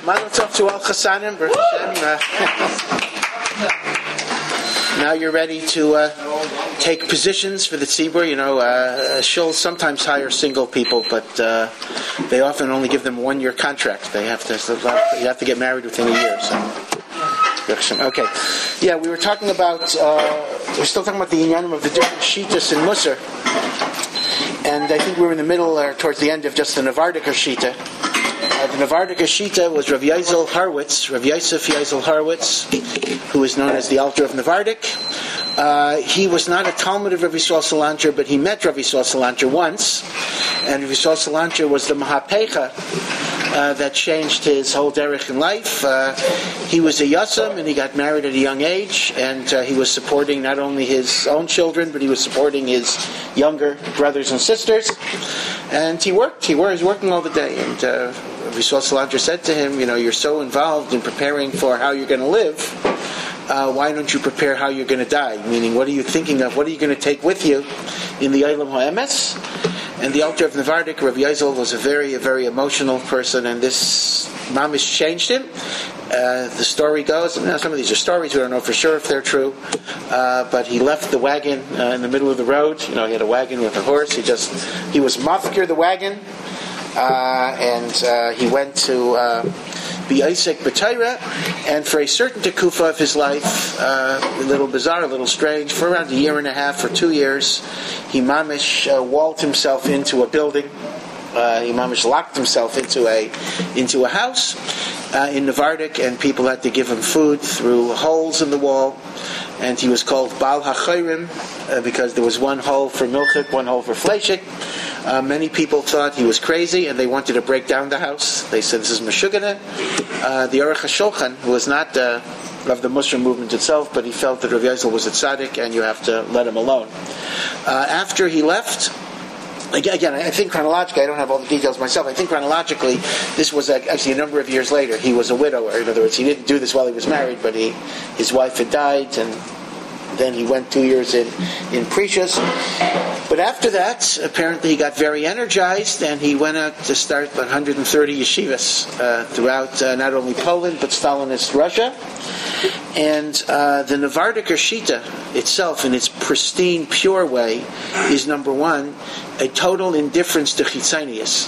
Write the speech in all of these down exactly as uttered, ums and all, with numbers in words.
Mazel tov to all Chassanim, Baruch Hashem. Uh, now you're ready to uh, take positions for the tzibur. You know, uh, shuls sometimes hire single people, but uh, they often only give them one-year contract. They have to, you have to get married within a year. So. Okay, yeah, we were talking about. Uh, we're still talking about the inyanim of the different shitas in Musar, and I think we were in the middle or towards the end of just the Navardika shita. Uh, the Navardika shita was Rav Yaisel Harwitz, Rav Yosef Yaisel Harwitz, who is known as the Alter of Navardik. Uh, he was not a Talmud of Rav Yisrael Salanter, but he met Rav Yisrael Salanter once, and Rav Yisrael Salanter was the Mahapecha uh, that changed his whole derech in life. Uh, he was a Yasam, and he got married at a young age, and uh, he was supporting not only his own children, but he was supporting his younger brothers and sisters. And he worked. He was working all the day, and uh, Rav Yisrael Salanter said to him, you know, you're so involved in preparing for how you're going to live, uh, why don't you prepare how you're going to die? Meaning, what are you thinking of? What are you going to take with you in the Eilam HaEmes? And the Alter of Navardik, Rav Yaisel, was a very, a very emotional person, and this mamish changed him. Uh, the story goes, now some of these are stories, we don't know for sure if they're true, uh, but he left the wagon uh, in the middle of the road. You know, he had a wagon with a horse. He just, he was mafkir the wagon, uh, and uh, he went to uh, be Isaac B'Torah, and for a certain tekufa of his life, uh, a little bizarre, a little strange, for around a year and a half or two years, he mamish uh, walled himself into a building. Uh, he mamish locked himself into a into a house uh, in Navardik, and people had to give him food through holes in the wall. And he was called Baal HaChayrim uh, because there was one hole for milchik, one hole for fleshik. Uh, many people thought he was crazy, and they wanted to break down the house. They said, this is Meshugana. Uh, the Aruch HaShulchan, who was not uh, of the Muslim movement itself, but he felt that Rav Yaisel was a tzaddik, and you have to let him alone. Uh, after he left, Again, I think chronologically, I don't have all the details myself. I think chronologically, this was actually a number of years later. He was a widower. In other words, he didn't do this while he was married, but he, his wife had died, and then he went two years in, in Precious. But after that, apparently he got very energized, and he went out to start one hundred thirty yeshivas uh, throughout uh, not only Poland, but Stalinist Russia. And uh, the Navardika Shita itself, in its pristine, pure way, is number one, a total indifference to chitzonius.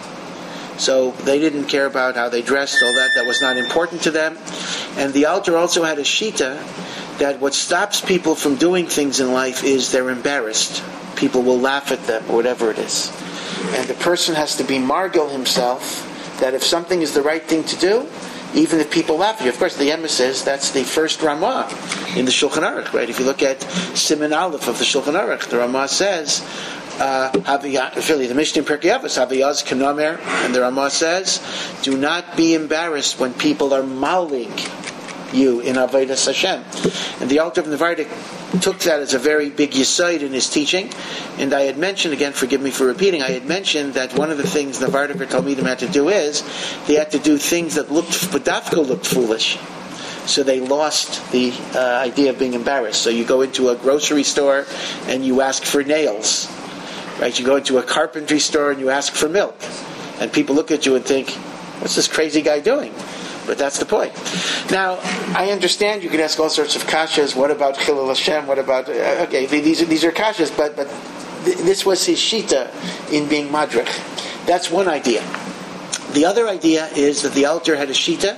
So they didn't care about how they dressed, all that. That was not important to them. And the Alter also had a Shita that what stops people from doing things in life is they're embarrassed. People will laugh at them, or whatever it is. And the person has to be margil himself that if something is the right thing to do, even if people laugh at you. Of course, the Emes says that's the first Ramah in the Shulchan Aruch, right? If you look at Siman Aleph of the Shulchan Aruch, the Ramah says, uh, really, the Mishnah in Pirkei Avos, Haviyaz Kenomer, and the Ramah says, do not be embarrassed when people are mauling you in Avodas Hashem. And the Alter of Navardik took that as a very big yesod in his teaching. And I had mentioned, again, forgive me for repeating, I had mentioned that one of the things Navardik or Talmidim had to do is they had to do things that looked, Badavko looked foolish. So they lost the uh, idea of being embarrassed. So you go into a grocery store and you ask for nails. Right? You go into a carpentry store and you ask for milk. And people look at you and think, what's this crazy guy doing? But that's the point. Now, I understand you can ask all sorts of kashas. What about Chilul Hashem? What about... Uh, okay, these are, these are kashas, but, but th- this was his shita in being madrich. That's one idea. The other idea is that the Alter had a shita,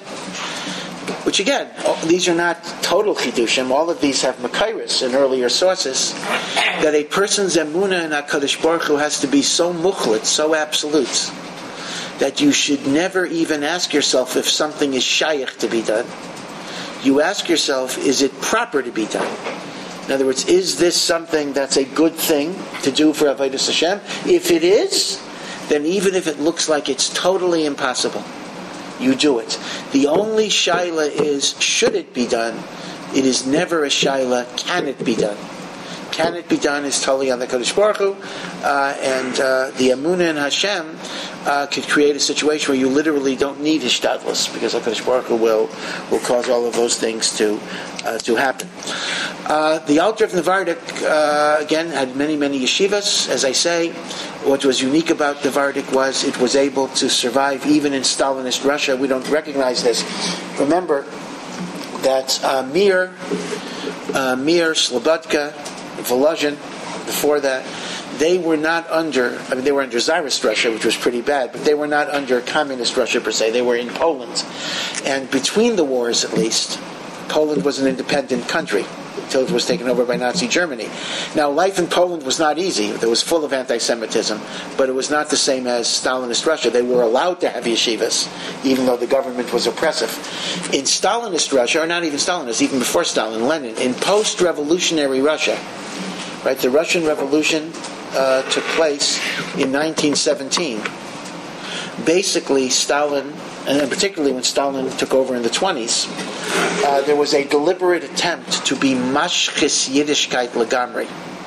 which again, these are not total chidushim. All of these have makairis in earlier sources, that a person's emunah in HaKadosh Baruch Hu has to be so muchlit, so absolute, that you should never even ask yourself if something is shaykh to be done. You ask yourself, is it proper to be done? In other words, is this something that's a good thing to do for Avodas Hashem? If it is, then even if it looks like it's totally impossible, you do it. The only shaila is, should it be done? It is never a shaila, can it be done? Can it be done is totally on the Kadosh Baruch Hu, uh, and uh, the Emunah in Hashem uh, could create a situation where you literally don't need Hishtadlus, because the Kadosh Baruch Hu will will cause all of those things to uh, to happen. Uh, the Alter of Navardik uh, again had many many yeshivas, as I say. what was unique about Navardik was it was able to survive even in Stalinist Russia. We don't recognize this. Remember that uh, Mir, uh, Mir, Slobodka, Volozhin, before that, they were not under, I mean, they were under Tsarist Russia, which was pretty bad, but they were not under Communist Russia per se. They were in Poland. And between the wars, at least, Poland was an independent country until it was taken over by Nazi Germany. Now, life in Poland was not easy. It was full of anti-Semitism, but it was not the same as Stalinist Russia. They were allowed to have yeshivas, even though the government was oppressive. In Stalinist Russia, or not even Stalinist, even before Stalin, Lenin, in post-revolutionary Russia, right, the Russian Revolution uh, took place in nineteen seventeen. Basically, Stalin, and particularly when Stalin took over in the twenties, uh, there was a deliberate attempt to be mashchis Yiddishkeit legamri,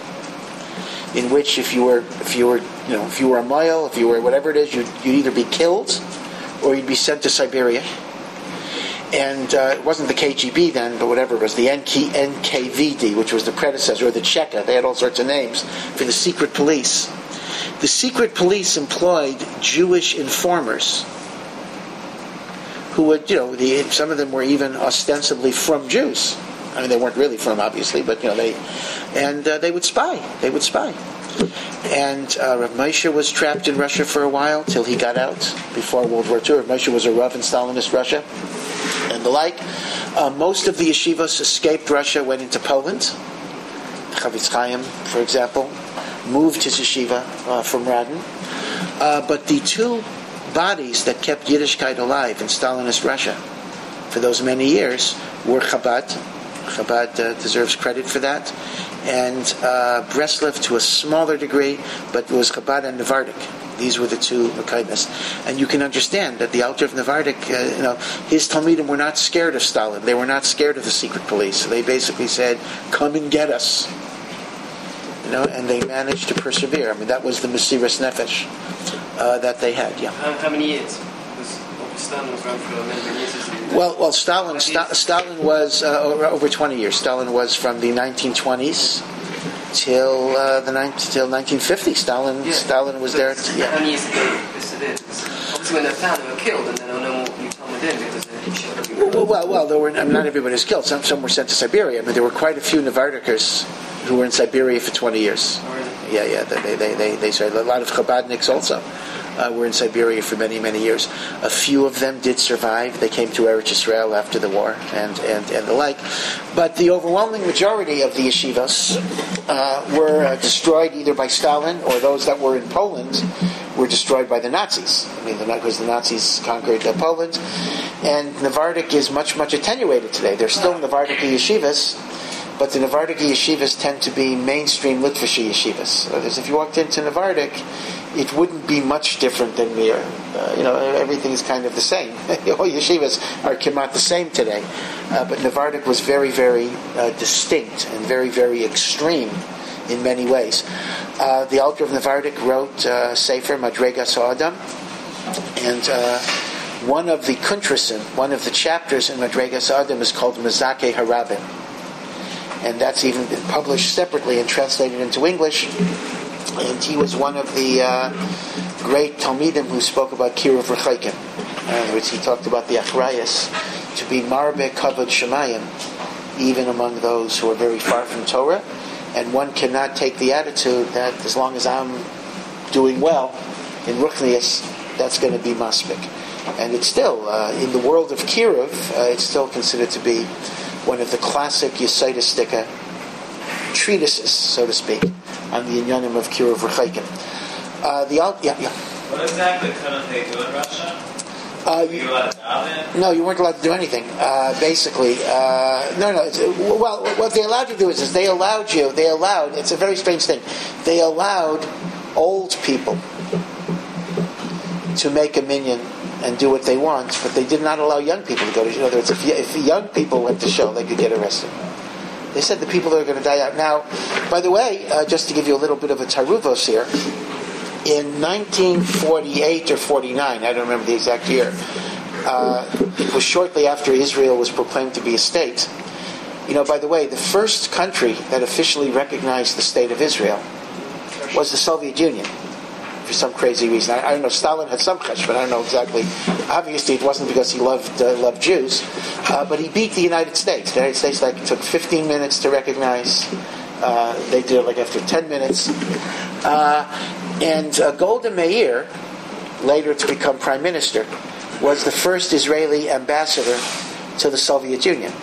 in which if you were, if you were, you know, if you were a mile, if you were whatever it is, you'd, you'd either be killed or you'd be sent to Siberia. And uh, it wasn't the K G B then, but whatever it was, the N K V D, which was the predecessor, or the Cheka. They had all sorts of names for the secret police. The secret police employed Jewish informers who would, you know, the, some of them were even ostensibly from Jews. I mean, they weren't really from, obviously, but, you know, they, and uh, they would spy. They would spy. And uh, Rav Moshe was trapped in Russia for a while, till he got out, before World War Two. Rav Moshe was a Rav in Stalinist Russia, and the like. Uh, most of the yeshivas escaped Russia, went into Poland. Chavetz Chaim, for example, moved his yeshiva uh, from Radin. Uh, but the two bodies that kept Yiddishkeit alive in Stalinist Russia for those many years were Chabad. Chabad uh, deserves credit for that. And uh, Breslev to a smaller degree, but it was Chabad and Navardik. These were the two Mekaymas. And you can understand that the Alter of Navardik, uh, you know, his Talmidim were not scared of Stalin. They were not scared of the secret police. They basically said, come and get us. You know, and they managed to persevere. I mean, that was the Mesiras Nefesh uh, that they had, yeah. How, how many years? Because Stalin was around for many, many years. Well, well, Stalin, Sta- Stalin was uh, over twenty years. Stalin was from the nineteen twenties till uh, the nineteen till nineteen fifty. Stalin, yeah. Stalin was there. T- yeah. How many years ago this is it? Obviously, when they're found, they were killed, and then I don't know what you told me then because they shot everybody. Well, well, well, there were I mean, not everybody was killed. Some, some were sent to Siberia. I mean, there were quite a few Navardikers who were in Siberia for twenty years. Oh, really? Yeah, yeah. They, they, they, they. Sorry, a lot of Chabadniks also. Uh, were in Siberia for many, many years. A few of them did survive. They came to Eretz Yisrael after the war and, and, and the like. But the overwhelming majority of the yeshivas uh, were uh, destroyed either by Stalin or those that were in Poland were destroyed by the Nazis. I mean, because the, the Nazis conquered uh, Poland. And Navardik is much, much attenuated today. There's still Navardiki yeshivas, but the Navardiki yeshivas tend to be mainstream Litvish yeshivas. So if you walked into Navardik, it wouldn't be much different than Mir. Uh, you know, everything's kind of the same. All yeshivas are kemat the same today. Uh, but Navardik was very, very uh, distinct and very, very extreme in many ways. Uh, the Alter of Navardik wrote uh, Sefer Madregas Ha'adam, and uh, one of the kuntrasim, one of the chapters in Madregas Ha'adam is called Mazake Harabim. And that's even been published separately and translated into English. And he was one of the uh, great Talmidim who spoke about Kiruv Rechaikim. In other words, he talked about the Achrayas to be Marbe Kavod Shemayim, even among those who are very far from Torah. And one cannot take the attitude that as long as I'm doing well in Ruchnius, that's going to be Maspik. And it's still, uh, in the world of Kiruv, uh, it's still considered to be one of the classic Yesodistika treatises, so to speak, on the Inyanim of Kiruv Rechaikim. Uh, the yeah, yeah. What exactly couldn't they do in Russia? Uh, Were you allowed to dive in? No, you weren't allowed to do anything. Uh, basically, uh, no, no. It's, well, what they allowed you to do is, is they allowed you. They allowed. It's a very strange thing. They allowed old people to make a minyan and do what they want, but they did not allow young people to go to. In other words, if, if young people went to shul, they could get arrested. They said the people that are going to die out. Now, by the way, uh, just to give you a little bit of a taruvos here, in nineteen forty-eight or forty-nine, I don't remember the exact year, uh, it was shortly after Israel was proclaimed to be a state. You know, by the way, the first country that officially recognized the state of Israel was the Soviet Union. for some crazy reason. I, I don't know. Stalin had some chesh, but I don't know exactly. Obviously, it wasn't because he loved uh, loved Jews, uh, but he beat the United States. The United States like took fifteen minutes to recognize. Uh, they did it like after ten minutes. Uh, and uh, Golda Meir, later to become prime minister, was the first Israeli ambassador to the Soviet Union.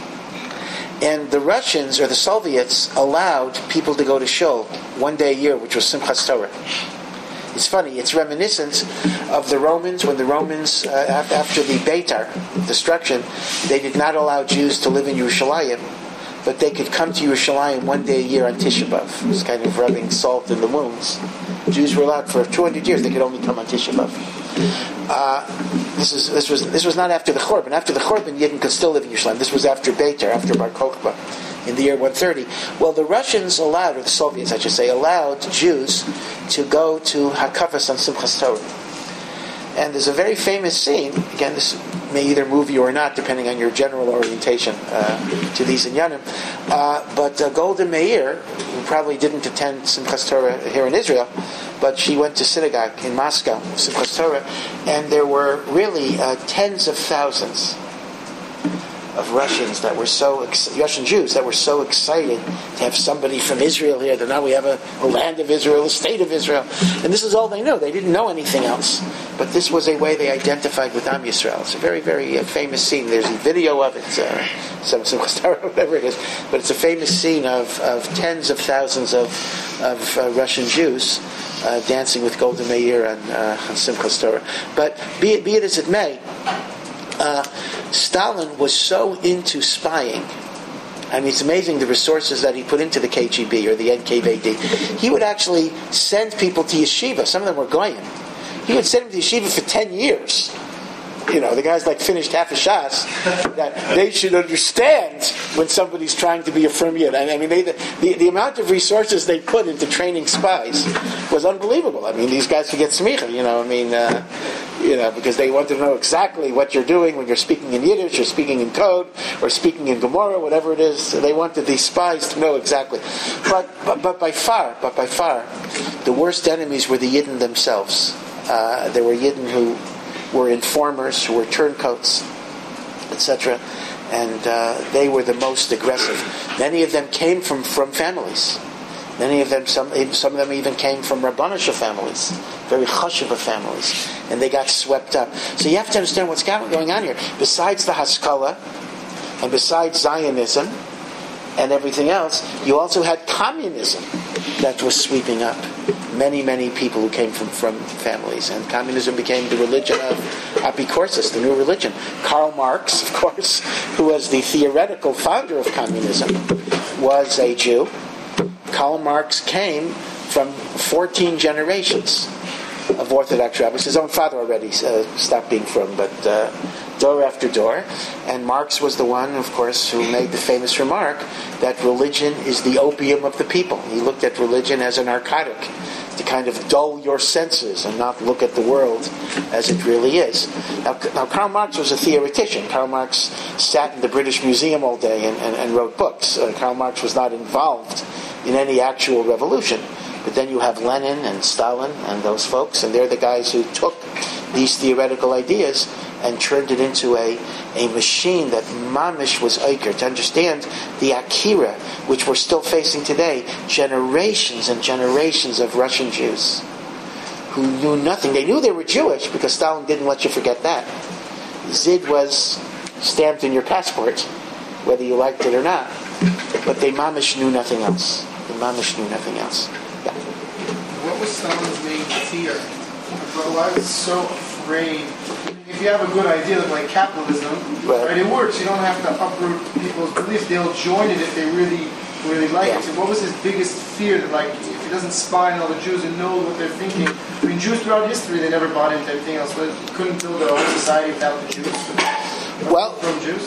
And the Russians, or the Soviets, allowed people to go to shul one day a year, which was Simchas Torah. It's funny, it's reminiscent of the Romans, when the Romans, uh, after the Beitar destruction, they did not allow Jews to live in Yerushalayim, but they could come to Yerushalayim one day a year on Tisha B'Av. It's kind of rubbing salt in the wounds. Jews were allowed for two hundred years, they could only come on Tisha B'Av. Uh, this is this was this was not after the Churban. After the Churban, Yidden could still live in Yerushalayim. This was after Beitar, after Bar Kokhba, in the year one thirty. Well, the Russians allowed, or the Soviets, I should say, allowed Jews to go to Hakavas on Simchas Torah. And there's a very famous scene. Again, this may either move you or not, depending on your general orientation uh, to these inyanim. Uh, but uh, Golda Meir, who probably didn't attend Simchas Torah here in Israel, but she went to synagogue in Moscow, Simchas Torah, and there were really uh, tens of thousands of Russians that were so ex- Russian Jews that were so excited to have somebody from Israel here. That now we have a, a land of Israel, a state of Israel, and this is all they knew. They didn't know anything else, but this was a way they identified with Am Yisrael. It's a very, very uh, famous scene. There's a video of it, uh, some some whatever it is, but it's a famous scene of, of tens of thousands of of uh, Russian Jews uh, dancing with Golda Meir on, uh, on Simchas Torah. But be it, be it as it may. Uh, Stalin was so into spying. I mean, it's amazing the resources that he put into the K G B or the N K V D. He would actually send people to yeshiva. Some of them were goyim. He would send them to yeshiva for ten years. You know, the guys like finished half a shas, that they should understand when somebody's trying to be a firm yid. I mean, they, the, the the amount of resources they put into training spies was unbelievable. I mean, these guys could get smicha, you know, I mean, uh, you know, because they want to know exactly what you're doing when you're speaking in Yiddish, or speaking in code, or speaking in Gemara, whatever it is. They wanted these spies to know exactly. But, but, but by far, but by far, the worst enemies were the Yidden themselves. Uh, there were Yidden who were informers, who were turncoats, et cetera, and uh, they were the most aggressive. Many of them came from, from families. Many of them, some some of them even came from Rabbanisha families, very chashuva families, and they got swept up. So you have to understand what's going on here. Besides the Haskalah, and besides Zionism, and everything else, you also had communism that was sweeping up many, many people who came from, from families. And communism became the religion of Apikorsis, the new religion. Karl Marx, of course, who was the theoretical founder of communism, was a Jew. Karl Marx came from fourteen generations of Orthodox rabbis. His own father already uh, stopped being from, but uh, door after door. And Marx was the one, of course, who made the famous remark that religion is the opium of the people. He looked at religion as a narcotic to kind of dull your senses and not look at the world as it really is. Now, now Karl Marx was a theoretician. Karl Marx sat in the British Museum all day and, and, and wrote books. Uh, Karl Marx was not involved in any actual revolution. But then you have Lenin and Stalin and those folks, and they're the guys who took these theoretical ideas and turned it into a, a machine that mamish was oiker. To understand the Akira, which we're still facing today, generations and generations of Russian Jews who knew nothing. They knew they were Jewish because Stalin didn't let you forget that. Zid was stamped in your passport, whether you liked it or not. But they mamish knew nothing else. They mamish knew nothing else. Yeah. What was Stalin's main fear? Why was he so afraid? If you have a good idea of like capitalism, right. right, it works. You don't have to uproot people's beliefs. They'll join it if they really, really like yeah. it. So what was his biggest fear? That like, if he doesn't spy on all the Jews and know what they're thinking. I mean, Jews throughout history, they never bought into anything else. But couldn't build their own society without the Jews. Well, from Jews.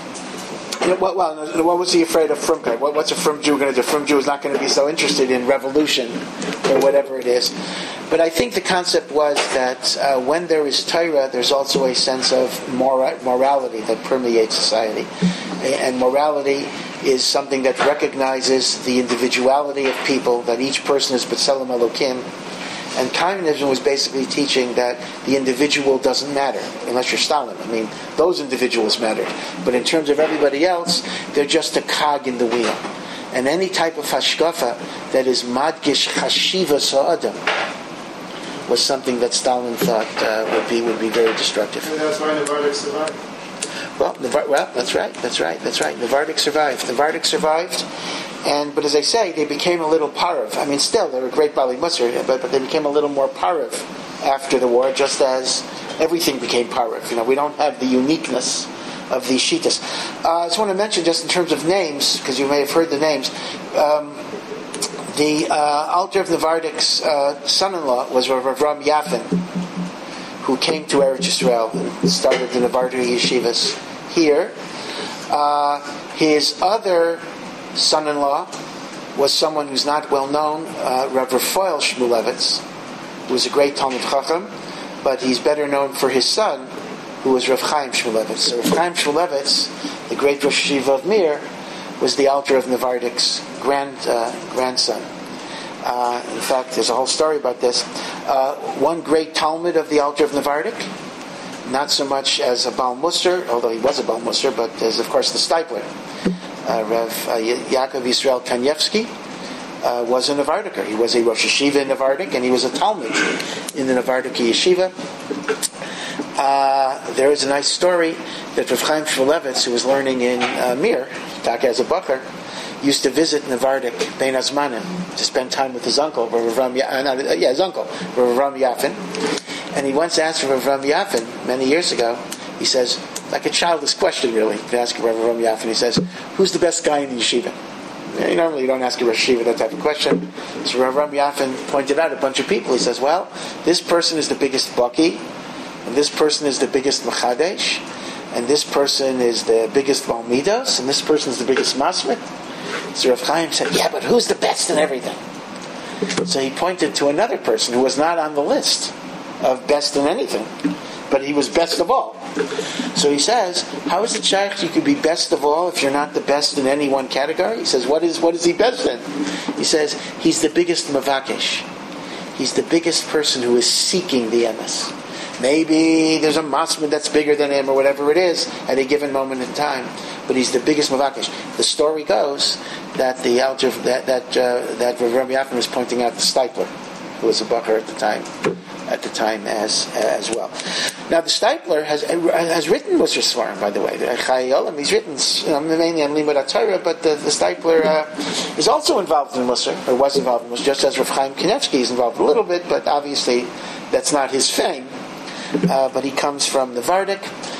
Yeah, well, well, what was he afraid of Frumkeit? What, what's a Frum Jew going to do? A Frum Jew is not going to be so interested in revolution or whatever it is. But I think the concept was that uh, when there is Torah, there's also a sense of mora- morality that permeates society. And morality is something that recognizes the individuality of people, that each person is B'Tselem Elokim, And communism was basically teaching that the individual doesn't matter, unless you're Stalin. I mean, those individuals matter. But in terms of everybody else, they're just a cog in the wheel. And any type of hashkafa that is madgish chashiva sa'adam was something that Stalin thought uh, would be would be very destructive. And that's why Navardik survived. Well, Navar- well, that's right, that's right, that's right. Navardik survived. Navardik survived, and but as I say, they became a little parav. I mean, still they were great Bali Musar, but but they became a little more parav after the war, just as everything became parav. You know, we don't have the uniqueness of these shitas. Uh, I just want to mention, just in terms of names, because you may have heard the names. Um, the uh, Alter of Navardik's uh, son-in-law was Rav Avram Yafin, who came to Eretz Yisrael and started the Navardik yeshivas here. Uh, his other son-in-law was someone who's not well known, uh, Rav Raphael Shmulevitz, who was a great Talmid Chacham, but he's better known for his son, who was Rav Chaim Shmulevitz. So Rav Chaim Shmulevitz, the great Rosh Yeshiva of Mir, was the Alter of Navardik's grand uh, grandson. Uh, in fact, there's a whole story about this. Uh, one great Talmud of the Alter of Navardik, not so much as a Baal Musar, although he was a Baal Musar, but as of course the Steipler, uh, Rav uh, Yaakov Yisrael Kanievsky, uh, was a Navardiker. He was a Rosh Yeshiva in Navardik, and he was a Talmud in the Navardik Yeshiva. Uh, there is a nice story that Rav Chaim Shmulevitz, who was learning in uh, Mir, Taka as a Bacher, used to visit Navardik Bein Azmanim to spend time with his uncle, Rav Avram Ya- uh, not, uh, yeah, his uncle, Rav Avram Yafin. And he once asked Rav Avram Yafin many years ago. He says, like a childish question, really. He asked Rav Avram Yafin. He says, "Who's the best guy in the yeshiva?" You normally you don't ask a Rosh Yeshiva that type of question. So Rav Avram Yafin pointed out a bunch of people. He says, "Well, this person is the biggest baki, and this person is the biggest machadesh, and this person is the biggest balmidos, and this person is the biggest masmid." So Rav Chaim said, "Yeah, but who's the best in everything?" So he pointed to another person who was not on the list of best in anything, but he was best of all. So he says, "How is it shaykh you could be best of all if you're not the best in any one category?" He says, "What is what is he best in?" He says, "He's the biggest mavakesh. He's the biggest person who is seeking the emes. Maybe there's a masmid that's bigger than him or whatever it is at a given moment in time, but he's the biggest mavakesh." The story goes that the Alter that that uh, that Rav Yafin was pointing out the Steipler, who was a Bacher at the time, at the time as as well. Now the Steipler has has written Musar Svarim, by the way. The Chayei Olam, he's written you know, mainly on Limud HaTorah, but the, the Steipler uh, is also involved in Musar, or was involved in Musar, just as Rav Chaim Kanievsky is involved a little bit, but obviously that's not his fame. Uh, but he comes from Navardik,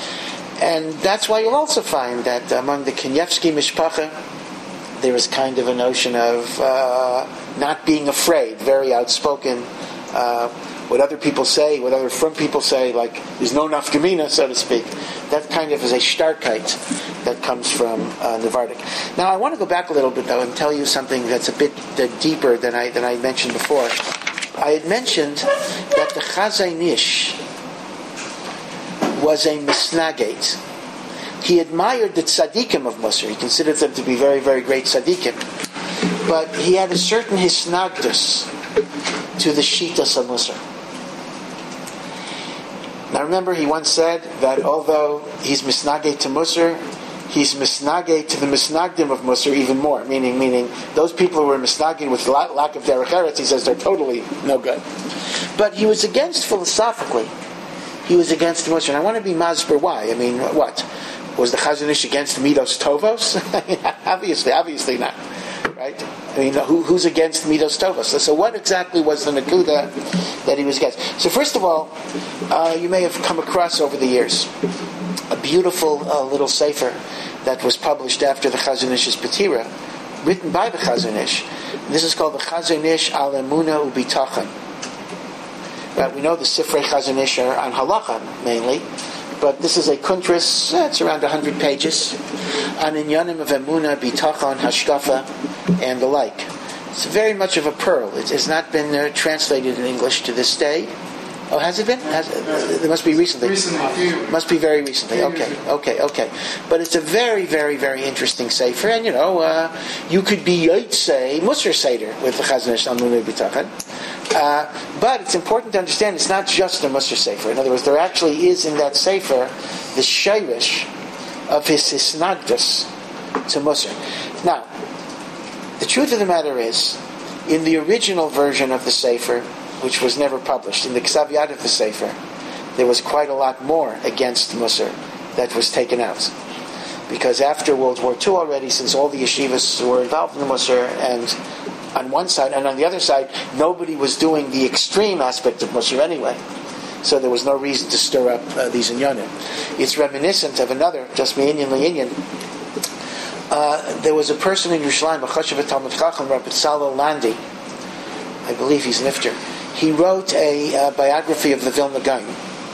and that's why you'll also find that among the Kanievsky mishpacha there is kind of a notion of uh, not being afraid, very outspoken. Uh, what other people say, what other from people say, like there's no nafkamina, so to speak. That kind of is a starkheit that comes from uh, Navardik. Now I want to go back a little bit though and tell you something that's a bit uh, deeper than I than I mentioned before. I had mentioned that the Chazon Ish was a misnagate. He admired the tzaddikim of Musar. He considered them to be very, very great tzaddikim. But he had a certain hisnagdus to the shitas of Musar. Now remember, he once said that although he's misnagate to Musar, he's misnagate to the misnagdim of Musar even more. Meaning, meaning those people who were misnagate with lack of derech eretz, he says they're totally no good. But he was against philosophically. He was against Musar. And I want to be masber why. I mean, what? Was the Chazon Ish against Midos Tovos? obviously, obviously not. Right? I mean, who, who's against Midos Tovos? So, so what exactly was the Nakuda that he was against? So first of all, uh, you may have come across over the years a beautiful uh, little sefer that was published after the Chazon Ish's Petira, written by the Chazon Ish. This is called the Chazon Ish Al Emunah Ubitachon. Right, we know the Sifrei Chazon Ish are on halacha mainly, but this is a kuntris. Eh, it's around one hundred pages on inyanim of emunah, bitachon, hashkafa, and the like. It's very much of a pearl. It has not been uh, translated in English to this day. Oh, has it been? Has it, it must be recently. Recently, few. Must be very recently. Okay, okay, okay. But it's a very, very, very interesting sefer, and you know, uh, you could be Yotzei Musar Seder with the Chazon Ish Talmud B'Tachon. Uh, but it's important to understand it's not just a Musar sefer. In other words, there actually is in that sefer the shayrish of his hisnagdus to Musar. Now, the truth of the matter is, in the original version of the sefer, which was never published, in the Ksav Yad of the sefer, there was quite a lot more against Musar that was taken out. Because after World War Two already, since all the yeshivas were involved in the Musar, and on one side, and on the other side, nobody was doing the extreme aspect of Musar anyway. So there was no reason to stir up uh, these inyanim. It's reminiscent of another, just me'inyan le'inyan. Uh, there was a person in Yerushalayim, a Chashav Talmud Chacham, Rabbi Tzalel Landi, I believe he's nifter. He wrote a uh, biography of the Vilna Gaon,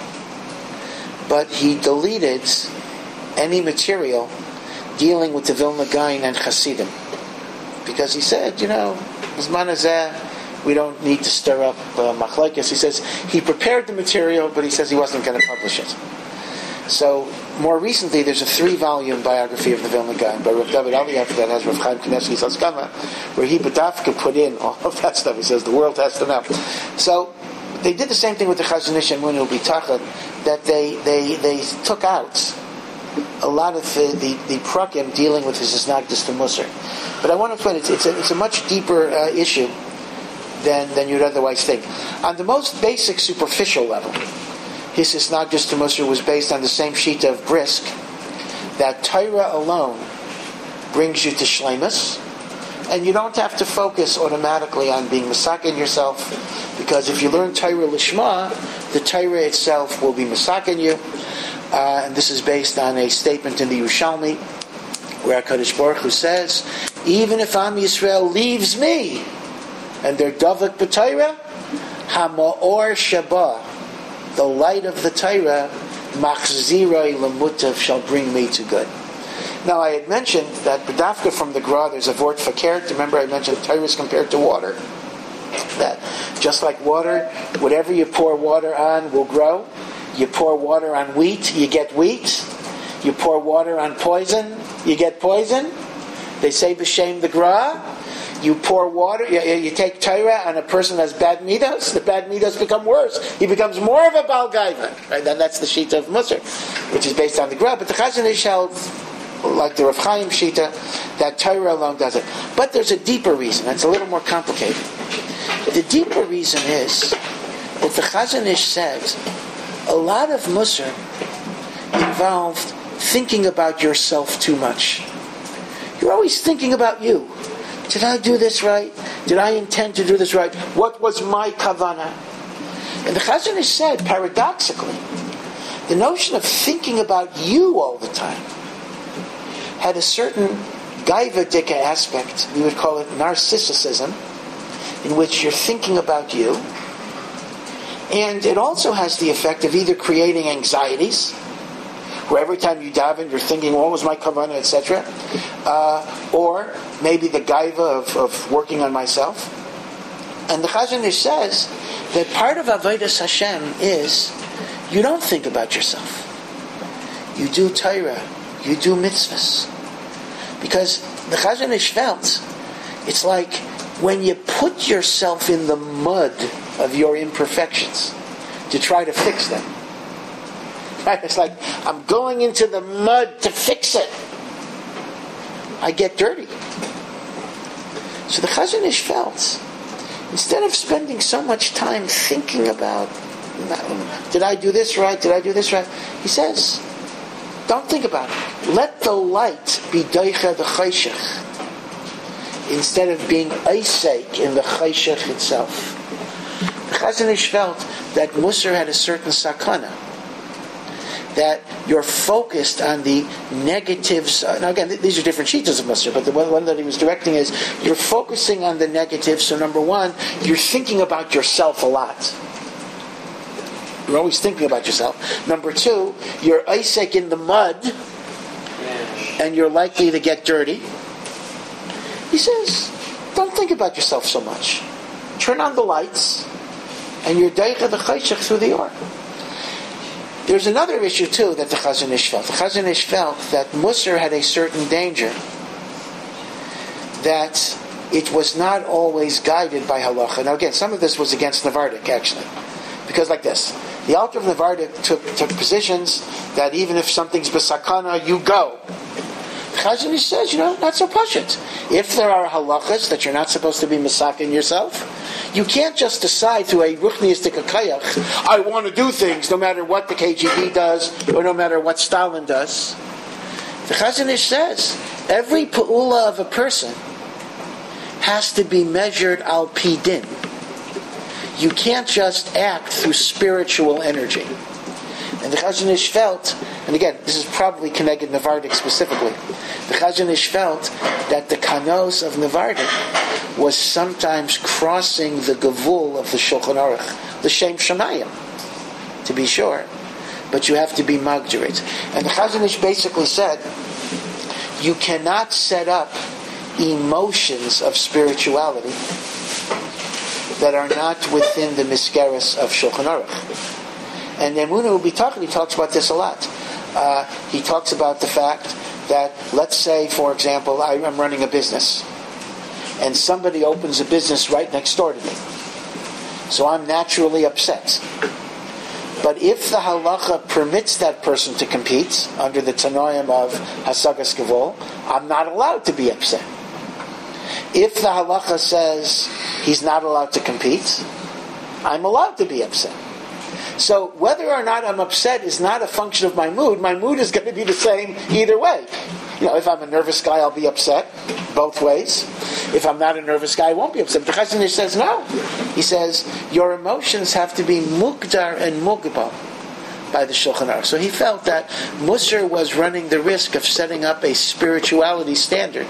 but he deleted any material dealing with the Vilna Gaon and Hasidim, because he said, you know, Zman Hazeh, we don't need to stir up uh, machlokes. He says he prepared the material, but he says he wasn't going to publish it. So more recently, there's a three-volume biography of the Vilna Gaon by Rav David Aliyah that has Rav Chaim Kanievsky's Haskama, where he Badafka put in all of that stuff. He says the world has to know. So they did the same thing with the Chazon Ish and Munu B'Tachon, that they they they took out a lot of the the, the prakim dealing with his Isnagdus to Musar. But I want to explain it's it's a, it's a much deeper uh, issue than than you'd otherwise think. On the most basic, superficial level, his Isnagdus to Musar was based on the same sheet of Brisk, that Torah alone brings you to Shleimus, and you don't have to focus automatically on being Masakin yourself, because if you learn Torah Lishma, the Torah itself will be Masakin you. Uh, and this is based on a statement in the Yerushalmi, where HaKadosh Baruch Hu says, even if Am Yisrael leaves me, and they're Davak B'Torah, HaMa'or Shabbat, the light of the Torah, Machziroi Lamutav, shall bring me to good. Now, I had mentioned that B'dafka from the Gra, there's a Vort Fakert. Remember, I mentioned Torah is compared to water. That just like water, whatever you pour water on will grow. You pour water on wheat, you get wheat. You pour water on poison, you get poison. They say B'Shem the Gra. You pour water, you, you take Torah on a person who has bad midos, the bad midos become worse. He becomes more of a Baal Gaiva. Right? Then that's the Shita of Musar, which is based on the Gra. But the Chazon Ish held, like the Rav Chaim Shita, that Torah alone does it. But there's a deeper reason. It's a little more complicated. The deeper reason is that the Chazon Ish says a lot of Musar involved thinking about yourself too much. You're always thinking about you. Did I do this right? Did I intend to do this right? What was my kavanah? And the Chazon Ish said, paradoxically, the notion of thinking about you all the time had a certain gaiva-dika aspect. We would call it narcissism, in which you're thinking about you. And it also has the effect of either creating anxieties, where every time you daven, you're thinking, what was my kavanah, et cetera, uh, or maybe the gaiva of, of working on myself. And the Chazon Ish says that part of Avodas Hashem is you don't think about yourself. You do Torah, you do mitzvahs. Because the Chazon Ish felt it's like when you put yourself in the mud of your imperfections to try to fix them. Right? It's like, I'm going into the mud to fix it. I get dirty. So the Chazon Ish felt, instead of spending so much time thinking about, did I do this right, did I do this right? He says, don't think about it. Let the light be doicha the chayshech, instead of being eisek in the chayshech itself. The Chazon Ish felt that Musar had a certain sakana, that you're focused on the negatives. Uh, now again, th- these are different sheets of Musar, but the one, one that he was directing is you're focusing on the negatives. So number one, you're thinking about yourself a lot. You're always thinking about yourself. Number two, you're isek in the mud, and you're likely to get dirty. He says, don't think about yourself so much. Turn on the lights and you're deicha the chayshach through the or. There's another issue too that the Chazon Ish felt. The Chazon Ish felt that Musar had a certain danger, that it was not always guided by halacha. Now again, some of this was against Navardik actually, because like this, the Alter of Navardik took took positions that even if something's b'sakana, you go. Chazon Ish says, you know, not so pashut. If there are halachas that you're not supposed to be misakin yourself, you can't just decide through a ruchniistic akayach, I want to do things no matter what the K G B does or no matter what Stalin does. The Chazon Ish says every pa'ula of a person has to be measured al pi din. You can't just act through spiritual energy. And the Chazon Ish felt, and again, this is probably connected Navardik specifically, the Chazon Ish felt that the kanos of Navardik was sometimes crossing the gavul of the Shulchan Aruch, the Shem Shamayim, to be sure, but you have to be magdirit. And the Chazon Ish basically said, you cannot set up emotions of spirituality that are not within the miskeres of Shulchan Aruch. And then Muna will be talking, he talks about this a lot. Uh, he talks about the fact that, let's say, for example, I, I'm running a business, and somebody opens a business right next door to me. So I'm naturally upset. But if the halacha permits that person to compete under the tanoim of Hasagas Gavul, I'm not allowed to be upset. If the halacha says he's not allowed to compete, I'm allowed to be upset. So whether or not I'm upset is not a function of my mood. My mood is going to be the same either way. You know, if I'm a nervous guy, I'll be upset both ways. If I'm not a nervous guy, I won't be upset. The Chazon Ish says no. He says your emotions have to be mukdar and mugbal by the Shulchan Aruch. So he felt that Musar was running the risk of setting up a spirituality standard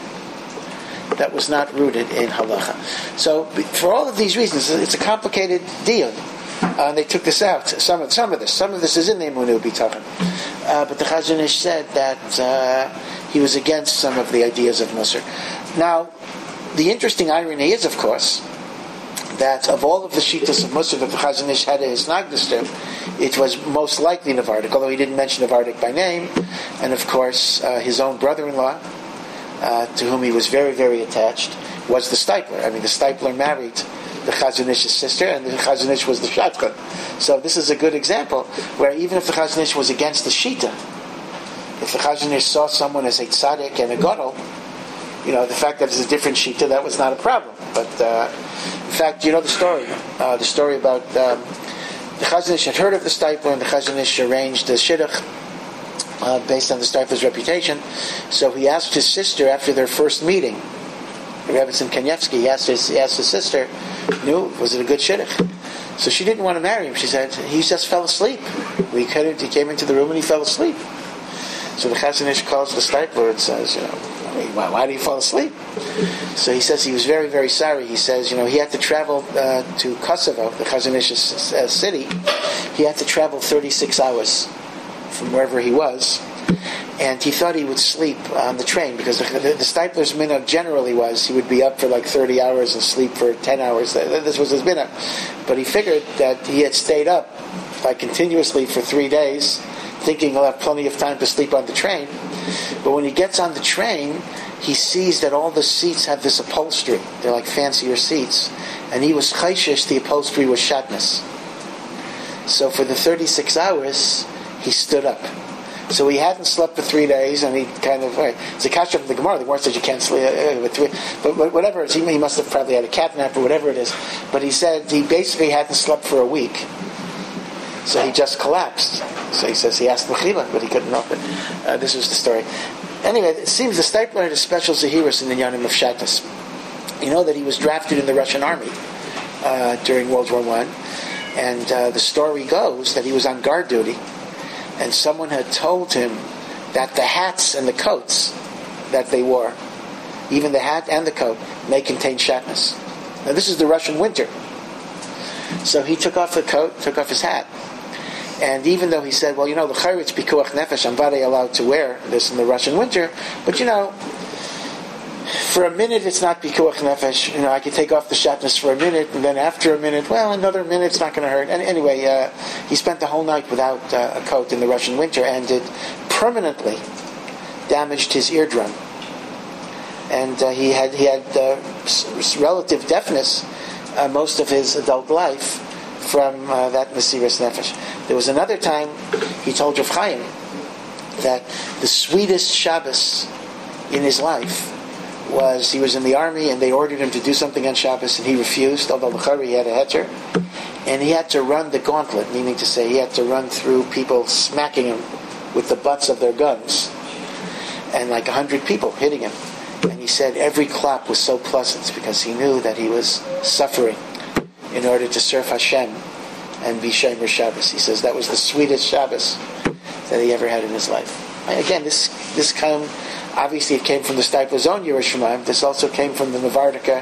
that was not rooted in halacha. So for all of these reasons, it's a complicated deal. Uh, and they took this out. Some of some of this, some of this is in the Emunah B'Tachon. Uh, but the Chazon Ish said that uh, he was against some of the ideas of Musar. Now, the interesting irony is, of course, that of all of the shittas of Musar that the Chazon Ish had in his Nagdastim, it was most likely Navardik, although he didn't mention Navardik by name, and of course uh, his own brother-in-law, uh, to whom he was very, very attached, was the Steipler. I mean, the Steipler married the Chazon Ish's sister, and the Chazon Ish was the Shadchan. So this is a good example where even if the Chazon Ish was against the Shita, if the Chazon Ish saw someone as a tzaddik and a gadol, you know, the fact that it's a different Shita, that was not a problem. But uh, in fact, you know the story, uh, the story about um, the Chazon Ish had heard of the Steipler, and the Chazon Ish arranged the shidduch uh, based on the Steipler's reputation. So he asked his sister after their first meeting, Rebbetzin Kanievsky, he asked his, he asked his sister, knew, was it a good shidduch? So she didn't want to marry him. She said, he just fell asleep. We he came into the room and he fell asleep. So the Chazon Ish calls the Steipler and says, you know, why, why did he fall asleep? So he says he was very, very sorry. He says, you know, he had to travel uh, to Kosovo, the Chazon Ish's uh, city. He had to travel thirty-six hours from wherever he was. And he thought he would sleep on the train because the, the, the Steipler's minhag generally was he would be up for like thirty hours and sleep for ten hours. This was his minhag. But he figured that he had stayed up by continuously for three days thinking he'll have plenty of time to sleep on the train. But when he gets on the train, he sees that all the seats have this upholstery. They're like fancier seats. And he was chayshish, the upholstery was shatnez. So for the thirty-six hours, he stood up. So he hadn't slept for three days, and he kind of, right, it's a kasha from the Gemara. The Gemara says you can't sleep, uh, with three, but whatever it is, he must have probably had a cat nap or whatever it is. But he said he basically hadn't slept for a week. So he just collapsed. So he says he asked Mechila, but he couldn't open. Uh, this was the story. Anyway, it seems the Steipler had a special Zahirus in the Yanim of Shatnez. You know that he was drafted in the Russian army uh, during World War One, and uh, the story goes that he was on guard duty, and someone had told him that the hats and the coats that they wore, even the hat and the coat, may contain shatnez. Now this is the Russian winter. So he took off the coat, took off his hat. And even though he said, well, you know, the chayritz pikuach nefesh, I'm vade allowed to wear this in the Russian winter, but you know, For a minute, it's not pikuach nefesh. You know, I could take off the shatnez for a minute, and then after a minute, well, another minute's not going to hurt. And anyway, uh, he spent the whole night without uh, a coat in the Russian winter, and it permanently damaged his eardrum. And uh, he had he had uh, relative deafness uh, most of his adult life from uh, that Mesiras Nefesh. There was another time he told Rav Chaim that the sweetest Shabbos in his life was he was in the army and they ordered him to do something on Shabbos and he refused, although l'chara he had a heter, and he had to run the gauntlet, meaning to say he had to run through people smacking him with the butts of their guns, and like a hundred people hitting him. And he said every clap was so pleasant because he knew that he was suffering in order to serve Hashem and be Shomer Shabbos. He says that was the sweetest Shabbos that he ever had in his life. And again, this this kind of, obviously it came from the Steipler's own Yerushalayim. This also came from the Novardika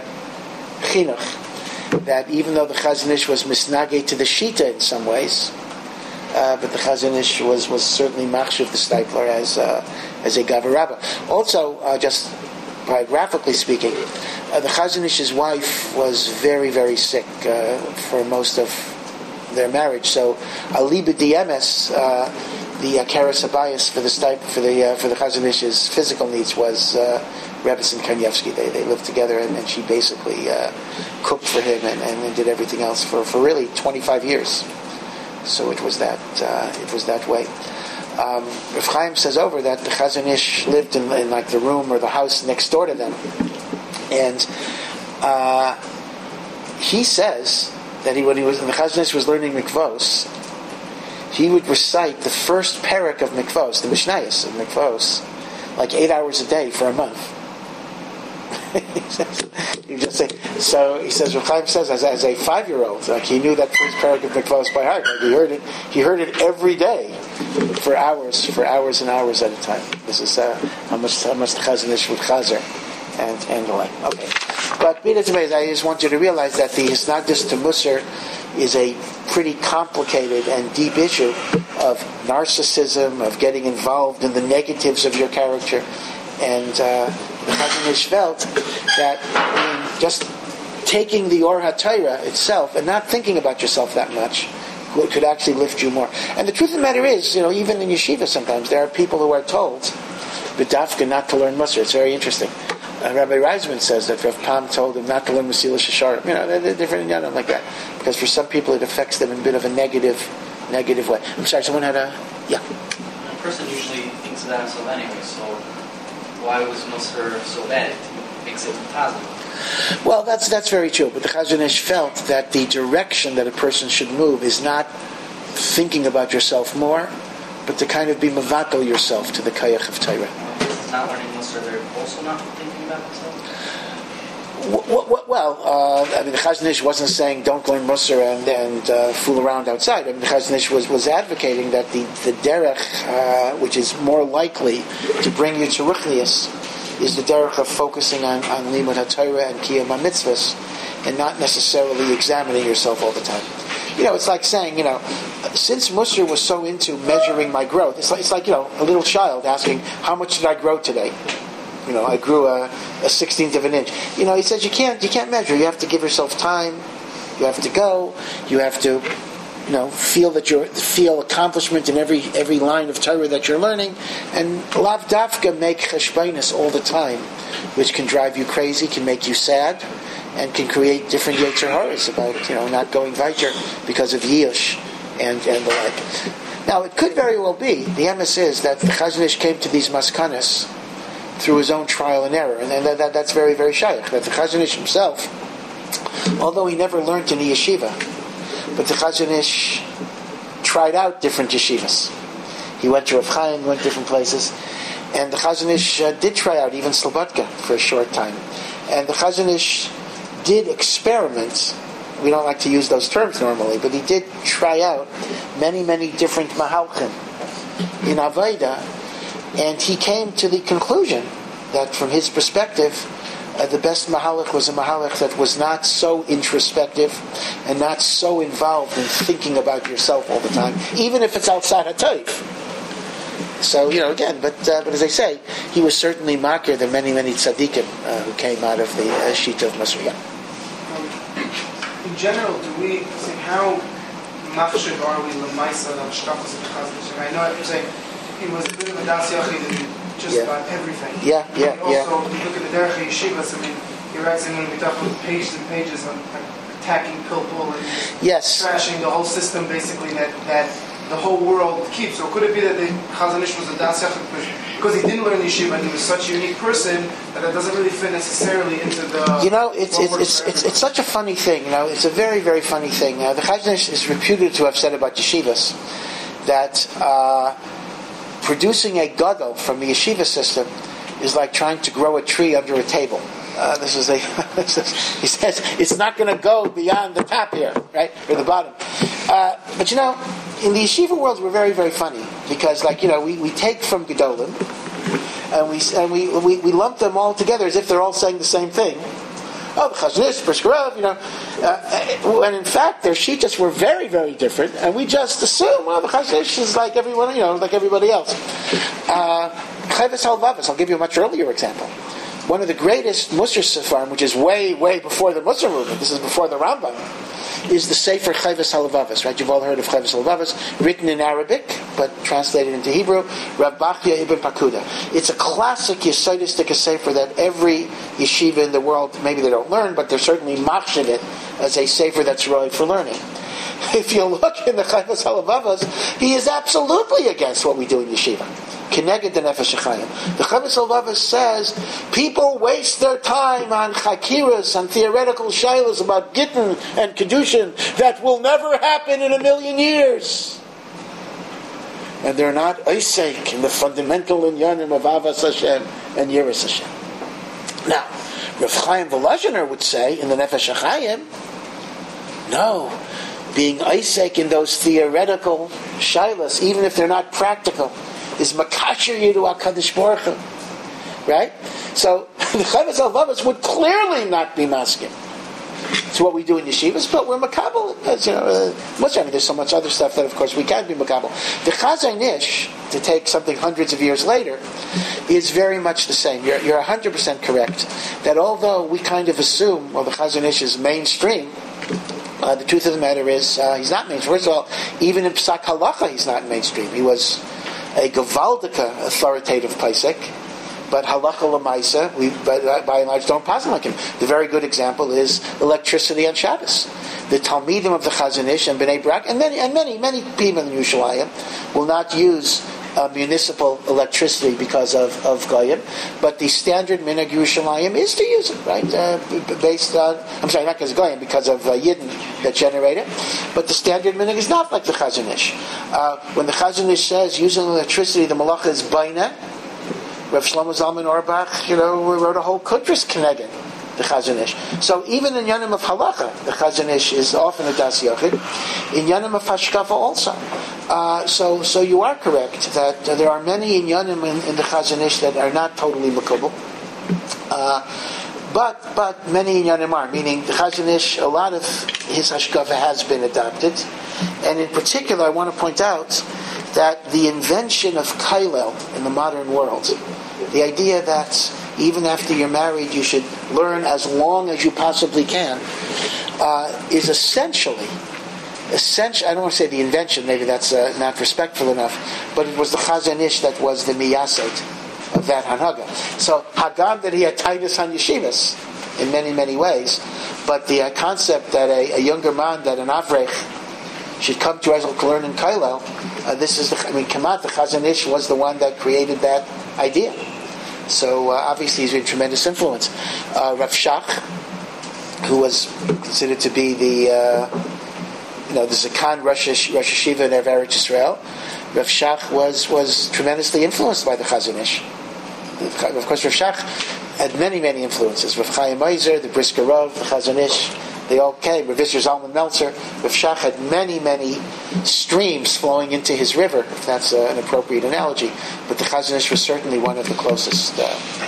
Chinuch, that even though the Chazon Ish was misnageh to the Shita in some ways, uh, but the Chazon Ish was, was certainly machshav the Steipler as uh, as a Gavar Rabbah. Also, uh, just biographically speaking, uh, the Chazon Ish's wife was very, very sick uh, for most of their marriage. So, Ali B'Diemes, uh the uh, Karas Habayis for the stipe, for the uh, for the Chazon Ish's physical needs was uh, Rebbetzin Kanievsky. They they lived together, and, and she basically uh, cooked for him and, and, and did everything else for, for really twenty-five years. So it was that uh, it was that way. Um, Rav Chaim says over that the Chazon Ish lived in, in like the room or the house next door to them, and uh, he says that he when he was when the Chazon Ish was learning mikvos, he would recite the first parak of mikvos, the Mishnayos of mikvos, like eight hours a day for a month. he says, you just say, so he says, Rav Chaim says, as, as a five-year-old, like he knew that first parak of mikvos by heart. Like he heard it, he heard it every day for hours, for hours and hours at a time. This is uh, how much how much the Chazon Ish would chazer and and the like. Okay, but I just want you to realize that the Hisnagdus to Musar is a pretty complicated and deep issue of narcissism, of getting involved in the negatives of your character. And uh, the Chazon Ish felt that I mean, just taking the Or HaTorah itself and not thinking about yourself that much could actually lift you more. And the truth of the matter is, you know, even in yeshiva sometimes there are people who are told b'dafka not to learn Musar. It's very interesting. Uh, Rabbi Reisman says that Rav Pam told him not to learn Mesilas Yesharim. You know, they're, they're different in like that. Because for some people it affects them in a bit of a negative negative way. I'm sorry, someone had a... Yeah. A person usually thinks of that himself anyway, so why was Musar so bad? It makes it positive. Well, that's that's very true. But the Chazon Ish felt that the direction that a person should move is not thinking about yourself more, but to kind of be mevatel yourself to the kayach of Torah. Not learning Musar, they're also not thinking about themselves? Well, uh, I mean, the Chazon Ish wasn't saying don't learn Musar and, and uh, fool around outside. I mean, the Chazon Ish was, was advocating that the, the derech, uh, which is more likely to bring you to Ruchnius, is the derech of focusing on, on Limud HaTorah and Kiyam HaMitzvahs, and not necessarily examining yourself all the time. You know, it's like saying, you know, since Musar was so into measuring my growth, it's like, it's like, you know, a little child asking, how much did I grow today? You know, I grew a, a sixteenth of an inch. You know, he says you can't you can't measure. You have to give yourself time. You have to go. You have to, you know, feel that you feel accomplishment in every every line of Torah that you're learning. And lav dafka make cheshbainis all the time, which can drive you crazy, can make you sad, and can create different yetzer haras about, you know, not going weiter because of yish and and the like. Now, it could very well be, the emes is that the Chazon Ish came to these maskanas through his own trial and error, and that, that, that's very, very shaykh. That the Chazon Ish himself, although he never learned in the yeshiva, but the Chazon Ish tried out different yeshivas. He went to Rav Chaim, went different places, and the Chazon Ish uh, did try out even Slobodka for a short time. And the Chazon Ish did experiment. We don't like to use those terms normally, but he did try out many, many different mahalchim in Avodah, and he came to the conclusion that from his perspective, uh, the best mahalach was a mahalach that was not so introspective and not so involved in thinking about yourself all the time, even if it's outside HaTorah. So, you know, again, but uh, but as I say, he was certainly makir than many, many tzaddikim uh, who came out of the uh, Shita of Masr. Yeah. Um, in general, do we say how machshav are we lemaisa of shtachos of Chazon Ish? I know you're saying he was a bit of a das yachid in just Yeah. about everything. Yeah, yeah, and yeah. also, if you look at the Derech Yeshivas, I mean, he writes in Bitachon pages and pages on attacking Pilpul and just Yes. trashing the whole system, basically, that, that the whole world keeps. So could it be that the Chazon Ish was a das yachid because he didn't learn yeshiva and he was such a unique person that it doesn't really fit necessarily into the... You know, it's it's it's, it's it's such a funny thing. You know, it's a very, very funny thing. Uh, the Chazon Ish is reputed to have said about yeshivas that uh, producing a gadol from the yeshiva system is like trying to grow a tree under a table. Uh, this is a. This is, he says it's not going to go beyond the top here, right, or the bottom. Uh, but you know, in the yeshiva world, we're very, very funny because, like, you know, we, we take from gedolim and we and we, we we lump them all together as if they're all saying the same thing. Oh, the Chazon Ish, Brisker, you know, uh, and in fact, their shitas were very, very different, and we just assume, well, the Chazon Ish is like everyone, you know, like everybody else. Uh, Chayvus Halvavus, I'll give you a much earlier example. One of the greatest Musar Sefarim, which is way, way before the Musar movement, this is before the Rambam, is the Sefer Chayvus Halvavus, right? You've all heard of Chayvus Halvavus, written in Arabic, but translated into Hebrew, Rav Bachya ibn Pakuda. It's a classic Yesodistic Sefer that every yeshiva in the world, maybe they don't learn, but they're certainly machshav it as a Sefer that's right for learning. If you look in the Chayvus Halvavus, he is absolutely against what we do in yeshiva. Keneged the Nefesh HaChaim. The Chayvus Halvavus says people waste their time on chakiras, on theoretical shaylas about gittin and kedushin that will never happen in a million years. And they're not oisek in the fundamental inyanim of Avas Hashem and Yiras Hashem. Now, Rav Chaim Volozhiner would say in the Nefesh HaChaim, no, being oisek in those theoretical shaylas, even if they're not practical, is makasher you to HaKadosh Baruch Hu. Right? So, the Chayvus Halvavus would clearly not be masking. It's what we do in yeshivas, but we're makabel. As, you know, uh, much, I mean, there's so much other stuff that, of course, we can't be makabel. The Chazon Ish, to take something hundreds of years later, is very much the same. You're, you're one hundred percent correct that although we kind of assume, well, the Chazon Ish is mainstream, uh, the truth of the matter is uh, he's not mainstream. First of all, even in Psak Halacha, he's not mainstream. He was a Gevaldika authoritative Pesach, but halacha l'maisa, we by, by and large don't pass him like him. The very good example is electricity on Shabbos. The Talmidim of the Chazon Ish and Bnei Brak, and many and many many people in Yerushalayim will not use uh, municipal electricity because of of Goyim, but the standard minhag Yerushalayim is to use it, right? Uh, based on, I'm sorry, not because of Goyim, because of uh, Yidden that generate it. But the standard minhag is not like the Chazon Ish. Uh, when the Chazon Ish says using electricity, the malacha is baina. Rav Shlomo Zalman Auerbach, you know, wrote a whole kudris keneged the Chazon Ish. So even in Yanim of Halacha, the Chazon Ish is often a das yachid. In Yanim of Hashkafa also. Uh, so, so you are correct that uh, there are many in Yanim in, in the Chazon Ish that are not totally makubal. Uh, but but many in Yanim are, meaning the Chazon Ish, a lot of his Hashkafa has been adopted, and in particular, I want to point out that the invention of kailel in the modern world, the idea that even after you're married you should learn as long as you possibly can, uh, is essentially, essential. I don't want to say the invention, maybe that's uh, not respectful enough, but it was the Chazon Ish that was the miyased of that hanhaga. So hagam that he had tightness on yeshivas in many, many ways, but the uh, concept that a, a younger man, that an avrech, should come to Ezra to learn in Kailel. Uh, this is the, I mean, Kamat, the Chazon Ish was the one that created that idea. So uh, obviously he's been a tremendous influence. Uh, Rav Shach, who was considered to be the, uh, you know, the Zakan Rosh Rosh Hashiva in Eretz Yisrael, Rav Shach was was tremendously influenced by the Chazon Ish. Of course, Rav Shach had many, many influences. Rav Chaim Ozer, the Brisker Rav, the Chazon Ish. They all came. Rav Yisrael Zalman Meltzer. Rav Shach had many, many streams flowing into his river, if that's uh, an appropriate analogy. But the Chazon Ish was certainly one of the closest uh,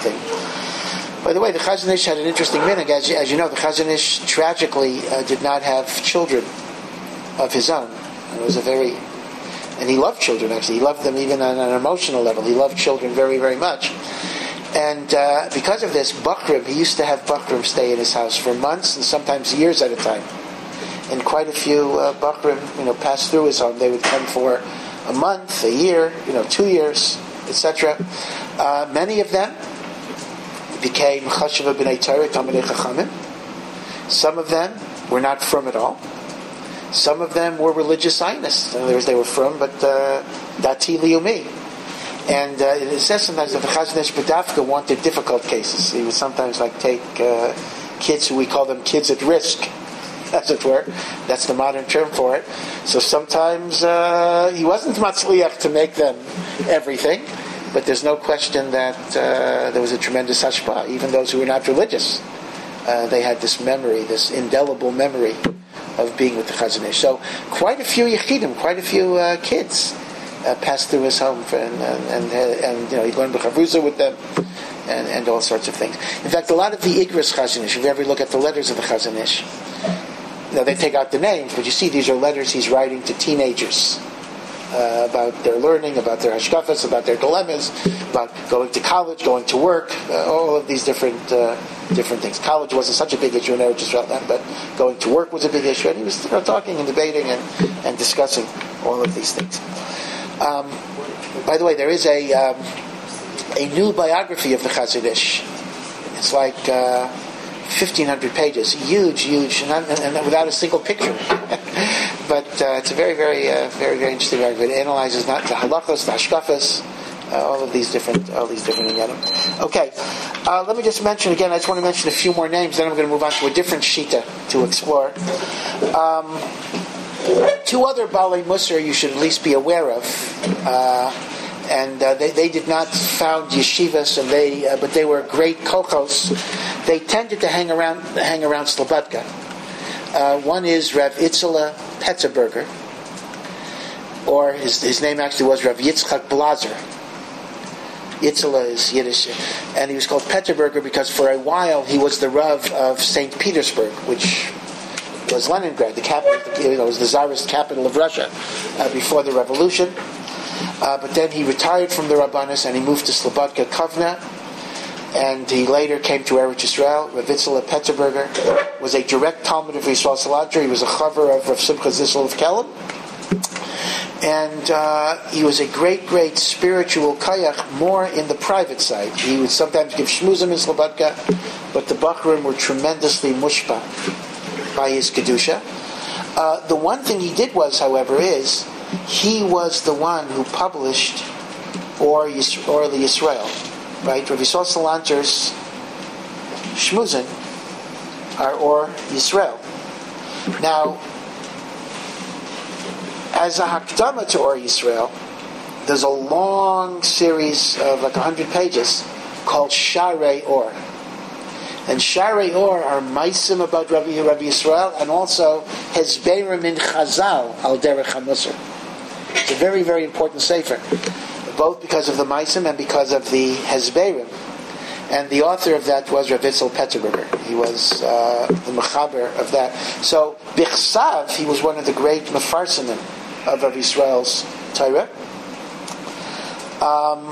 things. By the way, the Chazon Ish had an interesting minhag. As, as you know, the Chazon Ish tragically uh, did not have children of his own. It was a very and he loved children. Actually, he loved them even on an emotional level. He loved children very, very much. And uh, because of this, Bachrim, he used to have Bachrim stay in his house for months and sometimes years at a time. And quite a few uh, Bachrim, you know, passed through his home. They would come for a month, a year, you know, two years, et cetera. Uh, many of them became Chashuva B'nai Torah, Talmidei Chachamim. Some of them were not from at all. Some of them were religious Zionists. In other words, they were from, but uh, Dati Liumi. And uh, it says sometimes that the Chazon Ish B'dafka wanted difficult cases. He would sometimes like take uh, kids who we call them kids at risk, as it were. That's the modern term for it. So sometimes uh, he wasn't matzliach to make them everything, but there's no question that uh, there was a tremendous hashpah. Even those who were not religious, uh, they had this memory, this indelible memory of being with the Chazon Ish. So quite a few yechidim, quite a few uh, kids uh, passed through his home, for, and, and, and, and you know he learned b'chavruza with them, and, and all sorts of things. In fact, a lot of the Igros Chazon Ish, if you ever look at the letters of the Chazon Ish, you know, they take out the names, but you see these are letters he's writing to teenagers uh, about their learning, about their hashkafas, about their dilemmas, about going to college, going to work, uh, all of these different uh, different things. College wasn't such a big issue in Eretz Yisrael then, but going to work was a big issue, and he was you know, talking and debating and, and discussing all of these things. Um, by the way, there is a um, a new biography of the Chazon Ish. It's like Uh, fifteen hundred pages, huge, huge, and, and, and without a single picture. But uh, it's a very, very, uh, very, very interesting argument. It analyzes not the halachos, the hashkafas, uh, all of these different, all these different inyanim. Okay, uh, let me just mention again. I just want to mention a few more names. Then I'm going to move on to a different shita to explore. Um, two other Balei Musar you should at least be aware of. Uh, And uh, they, they did not found yeshivas, and they uh, but they were great kochos. They tended to hang around hang around Slobodka. Uh, one is Rav Itzela Petterberger, or his his name actually was Rav Yitzchak Blazer. Itzela is Yiddish, and he was called Petterberger because for a while he was the Rav of Saint Petersburg, which was Leningrad, the capital, you know, was the Tsarist capital of Russia uh, before the revolution. Uh, but then he retired from the Rabbanis and he moved to Slobodka Kovna, and he later came to Eretz Yisrael. Rav Itzela Petterberger was a direct Talmud of Yisrael Saladri. He was a chaver of Rav Simcha Zissel of Kelm, and uh, he was a great, great spiritual kayach, more in the private side. He would sometimes give shmuzim in Slobodka, but the Bachrim were tremendously mushpa by his kedusha. Uh, the one thing he did was, however, is he was the one who published Or Yis- Or the Yisrael, right? Rav Yisrael Salanter's Shmuzin are Or Yisrael. Now, as a hakdama to Or Yisrael, there's a long series of like a hundred pages called Sharei Or. And Sharei Or are maisim about Rabbi, Rabbi Yisrael, and also Hezberim in Chazal al Derech HaMusar. It's a very, very important sefer, both because of the maisim and because of the Hezberim. And the author of that was Rav Itzela Petterberger. He was uh, the mechaber of that. So Bichsav, he was one of the great mefarsimim of Rav Yisrael's Torah. Um,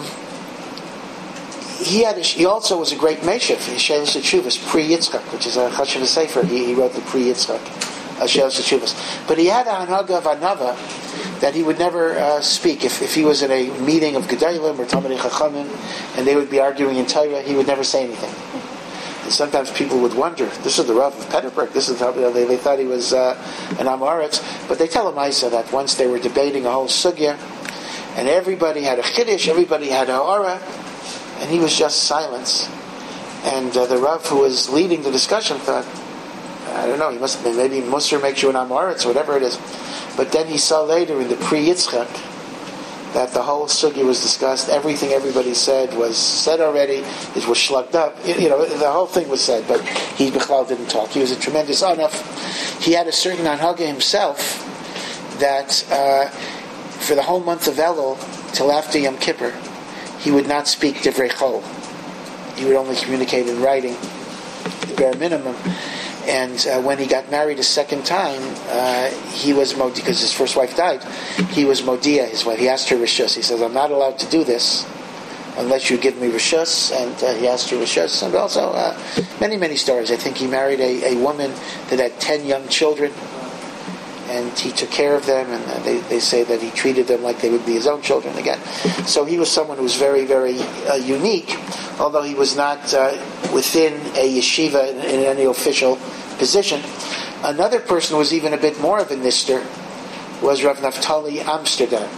He had. A, he also was a great Meshiv. Shelos Teshuvos, Pri Yitzchak, which is a Chashuv Sefer. He, he wrote the Pri Yitzchak, uh, Shelos Teshuvos. But he had a Hanaga of Anava that he would never uh, speak. If, if he was in a meeting of Gedalim or Talmidei Chachamim, and they would be arguing in Torah, he would never say anything. And sometimes people would wonder, this is the Rav of Petterberg. This is how you know, they, they thought he was uh, an Amoritz. But they tell him Isa that once they were debating a whole sugya, and everybody had a chiddush, everybody had a ha'ara, and he was just silence. And uh, the Rav who was leading the discussion thought, I don't know, he must have been, maybe Musar makes you an Amoritz, or whatever it is. But then he saw later in the Pri Yitzchak that the whole sugya was discussed. Everything everybody said was said already. It was shlugged up. You know, the whole thing was said, but he Bichlal didn't talk. He was a tremendous anaf. He had a certain anhaga himself that uh, for the whole month of Elul till after Yom Kippur, he would not speak divrei chol. He would only communicate in writing, the bare minimum. And uh, when he got married a second time, uh, he was Modi, because his first wife died, he was Modia, his wife. He asked her Rishus. He says, I'm not allowed to do this unless you give me Rishus. And uh, he asked her Rishus. And also, uh, many, many stories. I think he married a, a woman that had ten young children, and he took care of them, and uh, they, they say that he treated them like they would be his own children again. So he was someone who was very, very uh, unique, although he was not uh, within a yeshiva in, in any official position. Another person who was even a bit more of a nister was Rav Naftali Amsterdam.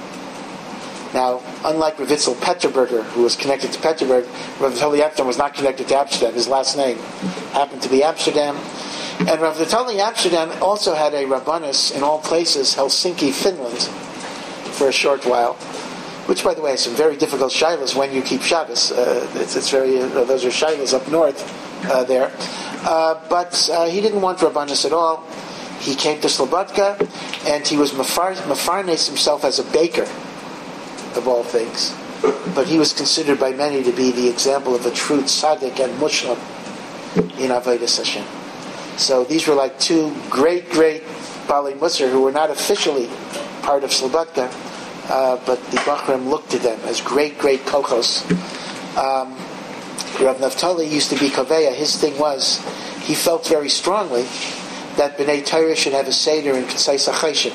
Now, unlike Rav Itzel Petterberger, who was connected to Petterberg, Rav Naftali Amsterdam was not connected to Amsterdam. His last name happened to be Amsterdam. And Rav Naftali Amsterdam also had a Rabbanus in all places, Helsinki, Finland, for a short while. Which, by the way, is some very difficult shilas when you keep Shabbos. Uh, it's, it's very uh, those are shilas up north uh, there. Uh, but uh, he didn't want Rabbanus at all. He came to Slobodka, and he was mafar- mafarnes himself as a baker, of all things. But he was considered by many to be the example of a true tzaddik and mushlam in Avodas Hashem. So these were like two great, great Baalei Musar who were not officially part of Slobodka, uh, but the Bachram looked to them as great, great kochos. Um, Rav Naftali used to be kaveya. His thing was, he felt very strongly that B'nai Torah should have a seder in K'tzais HaCheshen.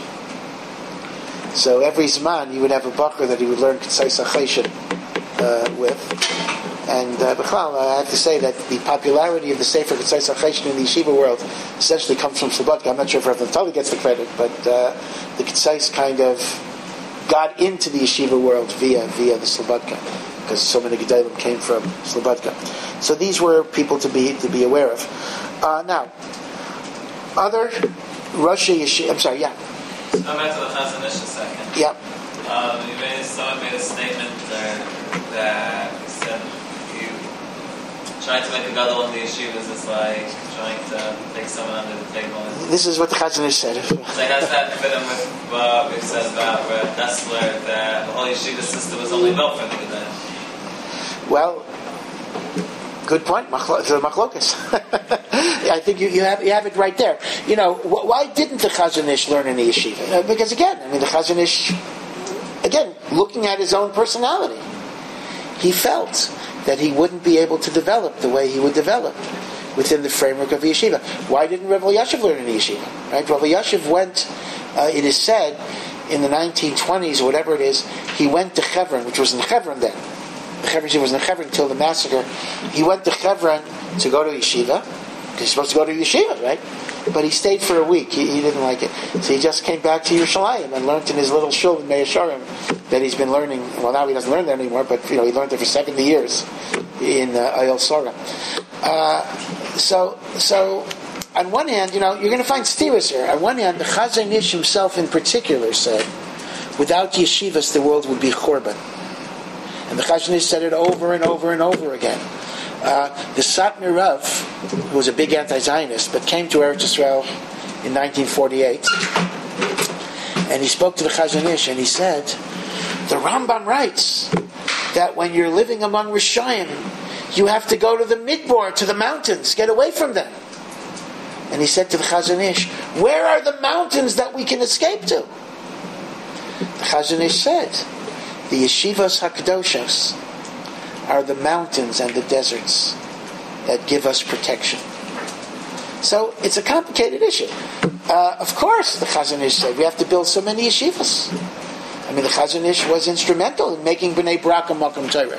So every Zman, he would have a Bachar that he would learn K'tzais HaCheshen uh, with. And uh, B'chlal, I have to say that the popularity of the Sefer K'tzais HaCheshen in the yeshiva world essentially comes from Slobodka. I'm not sure if Rav Naftali gets the credit, but uh, the K'tzais kind of got into the yeshiva world via via the Slobodka, because so many Gedalim came from Slobodka. So these were people to be to be aware of. Uh, now, other Russia yeshiva. I'm sorry. Yeah. Go back to the Chazon Ish a second. Yeah. Um, you made, someone made a statement there that he said you trying to make a gadol in the yeshivas is like trying to take someone under the table. This is what the Chazon Ish said. So I guess that fit in with what we've said about uh, Dessler, that the whole yeshiva system was only built for the then. Well, good point. Machlokas. I think you, you have you have it right there. You know, wh- why didn't the Chazon Ish learn in the yeshiva? Uh, because again, I mean, the Chazon Ish, again, looking at his own personality, he felt that he wouldn't be able to develop the way he would develop within the framework of the yeshiva. Why didn't Rebbe Yashiv learn in the yeshiva? Right? Rebbe Yashiv went. Uh, it is said in the nineteen twenties or whatever it is, he went to Hebron, which was in Hebron then. The Hebron was in Hebron until the massacre. He went to Hebron to go to yeshiva. He's supposed to go to yeshiva, right? But he stayed for a week. He, he didn't like it. So he just came back to Yerushalayim and learned in his little shul in Mei Yesharim that he's been learning. Well, now he doesn't learn there anymore, but you know he learned there for seventy years in uh, Ayol Sora. Uh, so, so on one hand, you know, you're going to find steers here. On one hand, the Chazon Ish himself in particular said, without yeshivas, the world would be churban. And the Chazon Ish said it over and over and over again. Uh, the Satmar Rav, who was a big anti-Zionist, but came to Eretz Yisrael in nineteen forty-eight, and he spoke to the Chazon Ish, and he said, the Rambam writes that when you're living among Rishayim, you have to go to the Midbar, to the mountains, get away from them. And he said to the Chazon Ish, where are the mountains that we can escape to? The Chazon Ish said, the Yeshivas HaKadoshas are the mountains and the deserts that give us protection. So it's a complicated issue. Uh, of course, the Chazon Ish said we have to build so many yeshivas. I mean, the Chazon Ish was instrumental in making B'nai Brak a Makom Torah.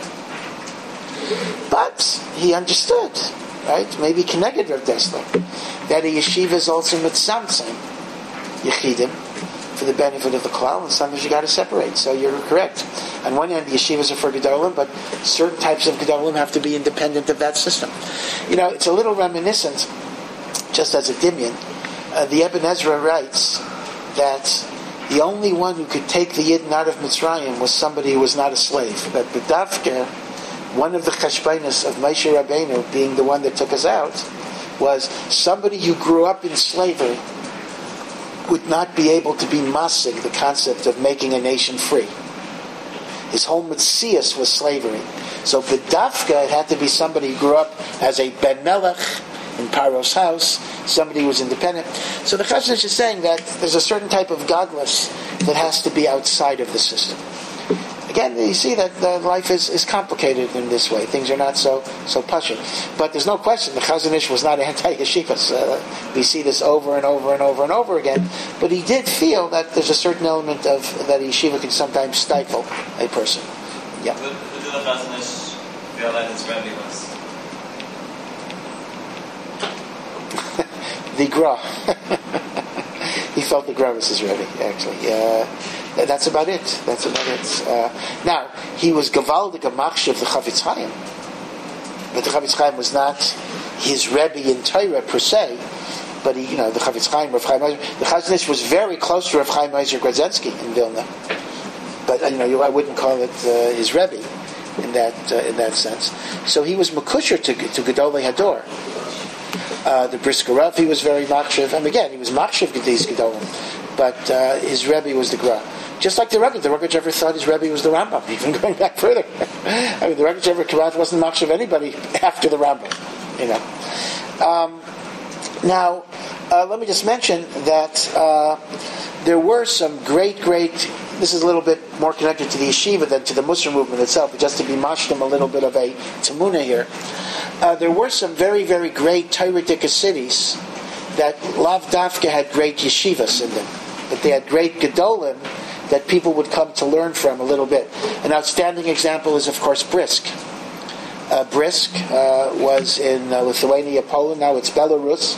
But he understood, right? Maybe connected Rav Dessler, that a yeshiva is also mitzamtzim yechidim for the benefit of the klal, and sometimes you got to separate. So you're correct. On one hand, the yeshivas are for gedolim, but certain types of gedolim have to be independent of that system. You know, it's a little reminiscent, just as a dimion. Uh, the Eben Ezra writes that the only one who could take the Yidden out of Mitzrayim was somebody who was not a slave. That B'davke, one of the cheshbainos of Moshe Rabbeinu, being the one that took us out, was somebody who grew up in slavery would not be able to be masig, the concept of making a nation free. His whole metzias was slavery. So B'davka, it had to be somebody who grew up as a Ben Melech in Paro's house. Somebody was independent. So the Chazon Ish is saying that there's a certain type of godless that has to be outside of the system. Again, you see that uh, life is, is complicated in this way. Things are not so so pashut. But there's no question the Chazon Ish was not anti-yeshivas. Uh, we see this over and over and over and over again. But he did feel that there's a certain element of that yeshiva can sometimes stifle a person. Yeah. Who, who did the Chazon Ish feel that his Rebbe was? The Gra. He felt the Gra was his Rebbe, actually. Uh, that's about it. That's about it. Uh, now, he was Gavaldik, a Machshav, the Chavetz Chaim. But the Chavetz Chaim was not his Rebbe in Torah per se. But he, you know, the Chavetz Chaim, Rav Chaim Ozer, the Chazon Ish was very close to Rav Chaim Ozer Grodzinski in Vilna. But, uh, you know, you, I wouldn't call it uh, his Rebbe in that uh, in that sense. So he was Mekusher to, to Gedolei Hador. Uh, the Brisker Rav, he was very Machshav. And again, he was Machshav Gedis Gedolim. But uh, his Rebbe was the Gra. Just like the Rebbe, the Rogatchover thought his Rebbe was the Rambam, even going back further. I mean, the Rogatchover Karat wasn't Machshav anybody after the Rambam, you know. Um, now, uh, let me just mention that uh, there were some great, great, this is a little bit more connected to the yeshiva than to the Musar movement itself, but just to be mashlim a little bit of a tamuna here. Uh, there were some very, very great Torah cities that Lav Dafka had great yeshivas in them, but they had great gedolim that people would come to learn from a little bit. An outstanding example is, of course, Brisk. Uh, Brisk uh, was in uh, Lithuania, Poland. Now it's Belarus.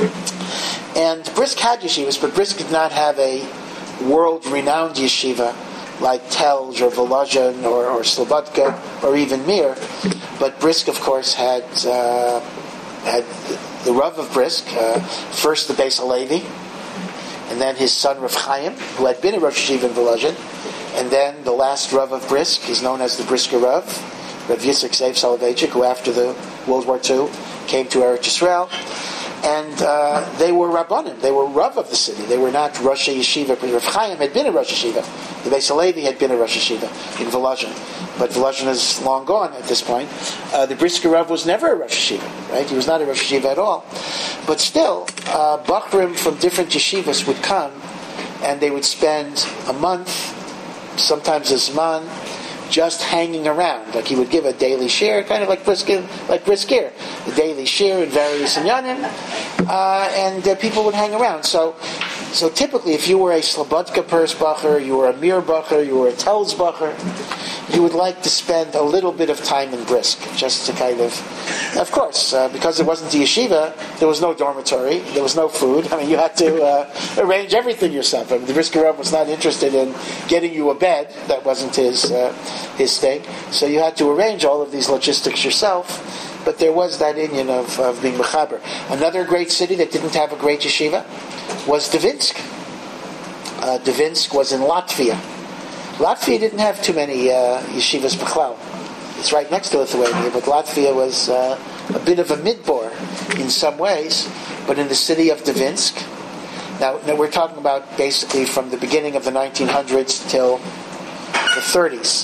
And Brisk had yeshivas, but Brisk did not have a world-renowned yeshiva like Telj or Volozhin or, or Slobodka or even Mir. But Brisk, of course, had uh, had the Rav of Brisk, uh, first the Beis Halevi, and then his son Rav Chaim, who had been a Rosh Yeshiva in Volozhin, and then the last Rav of Brisk is known as the Brisker Rav, Rav Yitzchak Zev Soloveitchik, who after the World War Two came to Eretz Yisrael. And uh, they were Rabbanim. They were Rav of the city. They were not Rosh Yeshiva. Rav Chaim had been a Rosh Yeshiva. The Beis Halevi had been a Rosh Yeshiva in Volozhin. But Volozhin is long gone at this point. Uh, the Brisker Rav was never a Rosh Yeshiva, right? He was not a Rosh Yeshiva at all. But still, uh, Bachrim from different yeshivas would come, and they would spend a month, sometimes a zman, just hanging around. Like he would give a daily share, kind of like Brisker, like Brisker, a daily share in various inyanim, uh, and uh, people would hang around. So, so typically, if you were a Slobodka Pers Bacher, you were a Mir Bacher, you were a Telz Bacher, you would like to spend a little bit of time in Brisk, just to kind of, of course, uh, because it wasn't a yeshiva, there was no dormitory, there was no food. I mean, you had to uh, arrange everything yourself. I mean, the Brisker Rav was not interested in getting you a bed. That wasn't his uh, his thing. So you had to arrange all of these logistics yourself. But there was that inyan of, of being mechaber. Another great city that didn't have a great yeshiva was Dvinsk. Uh, Dvinsk was in Latvia. Latvia didn't have too many uh, yeshivas b'chlal. It's right next to Lithuania, but Latvia was uh, a bit of a midbar in some ways. But in the city of Dvinsk, now, now we're talking about basically from the beginning of the nineteen hundreds till the thirties.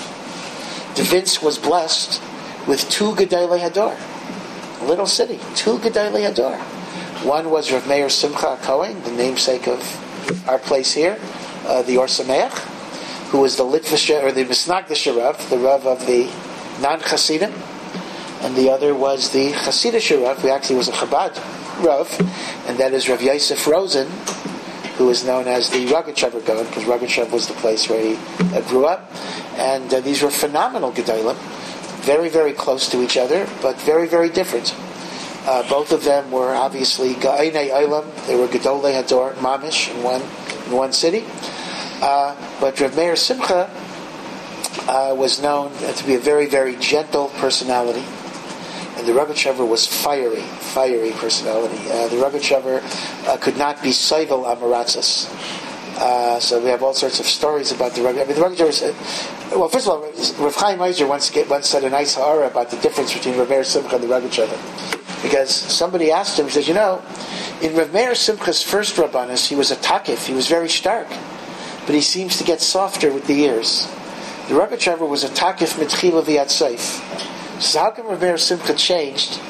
Dvinsk was blessed with two Gedolei Hador, a little city, two Gedolei Hador. One was Rav Meir Simcha Cohen, the namesake of our place here, uh, the Or Sameach, who was the Litvish or the Misnagdish Rav, the Rav of the non-Hasidim, and the other was the Hasidish Rav, who actually was a Chabad Rav, and that is Rav Yosef Rosen, who is known as the Rogatchover Gaon, because Rogatchover was the place where he uh, grew up. And uh, these were phenomenal Gedolim, very, very close to each other, but very, very different. Uh, both of them were obviously Ga'inei Olam. They were Gedolei Hador, Mamish, in one in one city. Uh, but Rav Meir Simcha uh, was known to be a very, very gentle personality. And the Rogatchover was fiery, fiery personality. Uh, the Rogatchover uh, could not be Seivel Amaratzas. Uh, so we have all sorts of stories about the Rogatchover. I mean, the Rogatchover said, well, first of all, Rav Chaim Ozer once, once said a nice ha'ara about the difference between Rav Meir Simcha and the Rogatchover. Because somebody asked him, he says, you know, in Rav Meir Simcha's first Rabbanis, he was a takif, he was very stark. But he seems to get softer with the years. The Rogatchover was a takif mitchila v'yat seif. So how come Rav Meir Simcha changed?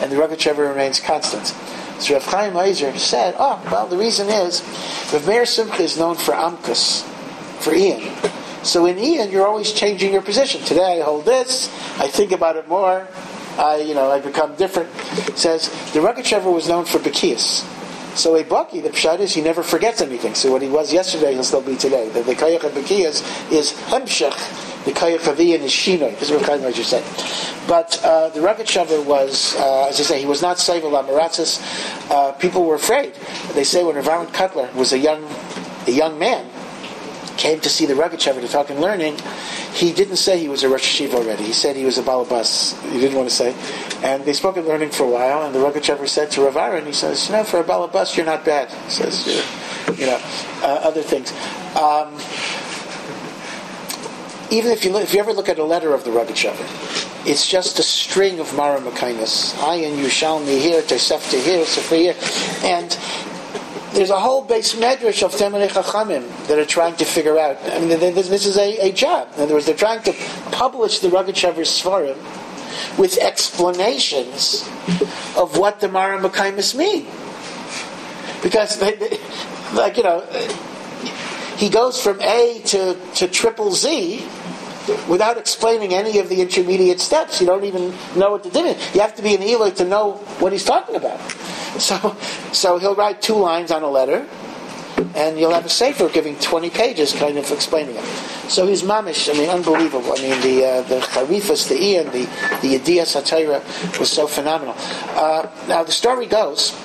and the Rogatchover remains constant. So Rav Chaim Ozer said, oh, well, the reason is, Rav Meir Simcha is known for Amkus, for Ian. So in Ian, you're always changing your position. Today I hold this, I think about it more, I, you know, I become different. It says, the Rogatchover was known for Bekias. So a Baki, the Pshat is, he never forgets anything. So what he was yesterday, he'll still be today. The, the Kayach of Bekias is Hemshech. The Kayach of Ian is Shinoi. This is what Chaim Ozer said. But uh, the Rogatchover was, uh, as I say, he was not Seivel Amaratzis. Uh, people were afraid. They say when Rav Aaron Cutler was a young, a young man, came to see the Rogatchover to talk and learning, he didn't say he was a Rosh Yeshiva already. He said he was a Balabas. He didn't want to say. And they spoke of learning for a while, and the Rogatchover said to Rav Aaron, he says, you know, for a Balabas, you're not bad. He says, you know, uh, other things. Um, even if you look, if you ever look at a letter of the Rogatchover, it's just a string of Mara Makainis. Ayin Yushalmi here, Tosefta here, Sefer here. And there's a whole base medrash of Temenei Chachamim that are trying to figure out. I mean, this is a, a job. In other words, they're trying to publish the Rogatchover's Sfarim with explanations of what the Mara Makaimis mean. Because, they, they, like, you know, he goes from A to, to triple Z without explaining any of the intermediate steps. You don't even know what to do. You have to be an Eloi to know what he's talking about. So, so he'll write two lines on a letter, and you'll have a sefer giving twenty pages, kind of explaining it. So he's mamish. I mean, unbelievable. I mean, the uh, the charifas, the Ian, the the Yediyas HaTorah was so phenomenal. Uh, now the story goes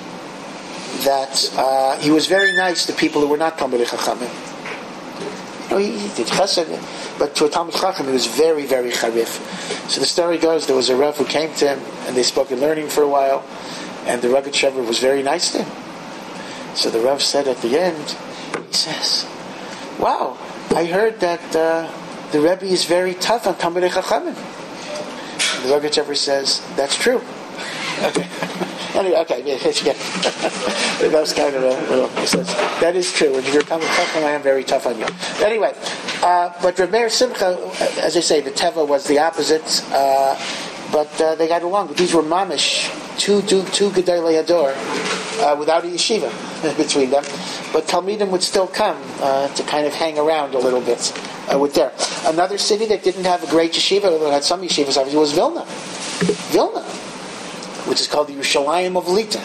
that uh, he was very nice to people who were not Talmidei Chachamim. You know, he, he did chesed, but to a Talmid Chacham he was very, very charif. So the story goes, there was a Rav who came to him, and they spoke in learning for a while. And the Rogatchover was very nice to him. So the Rav said at the end, he says, wow, I heard that uh, the Rebbe is very tough on Talmidei Chachamim. The Rogatchover says, that's true. Okay. Anyway, okay, yeah, that was kind of a little, he says, that is true. When you're Talmid Chacham, I am very tough on you. Anyway, uh, but Rav Meir Simcha, as I say, the Teva was the opposite, uh, but uh, they got along. These were mamish, two two two Gedolei Hador, uh, without a yeshiva between them. But Talmidim would still come uh, to kind of hang around a little bit uh, with there. Another city that didn't have a great yeshiva, although it had some yeshivas, obviously, was Vilna. Vilna, which is called the Yerushalayim of Lita.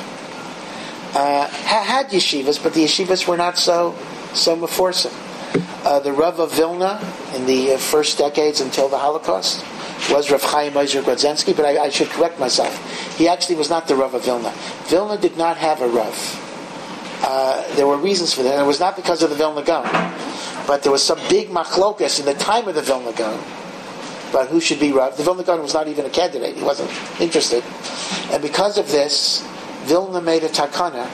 Uh, had yeshivas, but the yeshivas were not so so meforsim. Uh, the Rav of Vilna in the uh, first decades until the Holocaust was Rav Chaim Ozer Grodzensky, but I, I should correct myself. He actually was not the Rav of Vilna. Vilna did not have a Rav. Uh, there were reasons for that. And it was not because of the Vilna Gaon, but there was some big machlokas in the time of the Vilna Gaon about who should be Rav. The Vilna Gaon was not even a candidate. He wasn't interested. And because of this, Vilna made a takana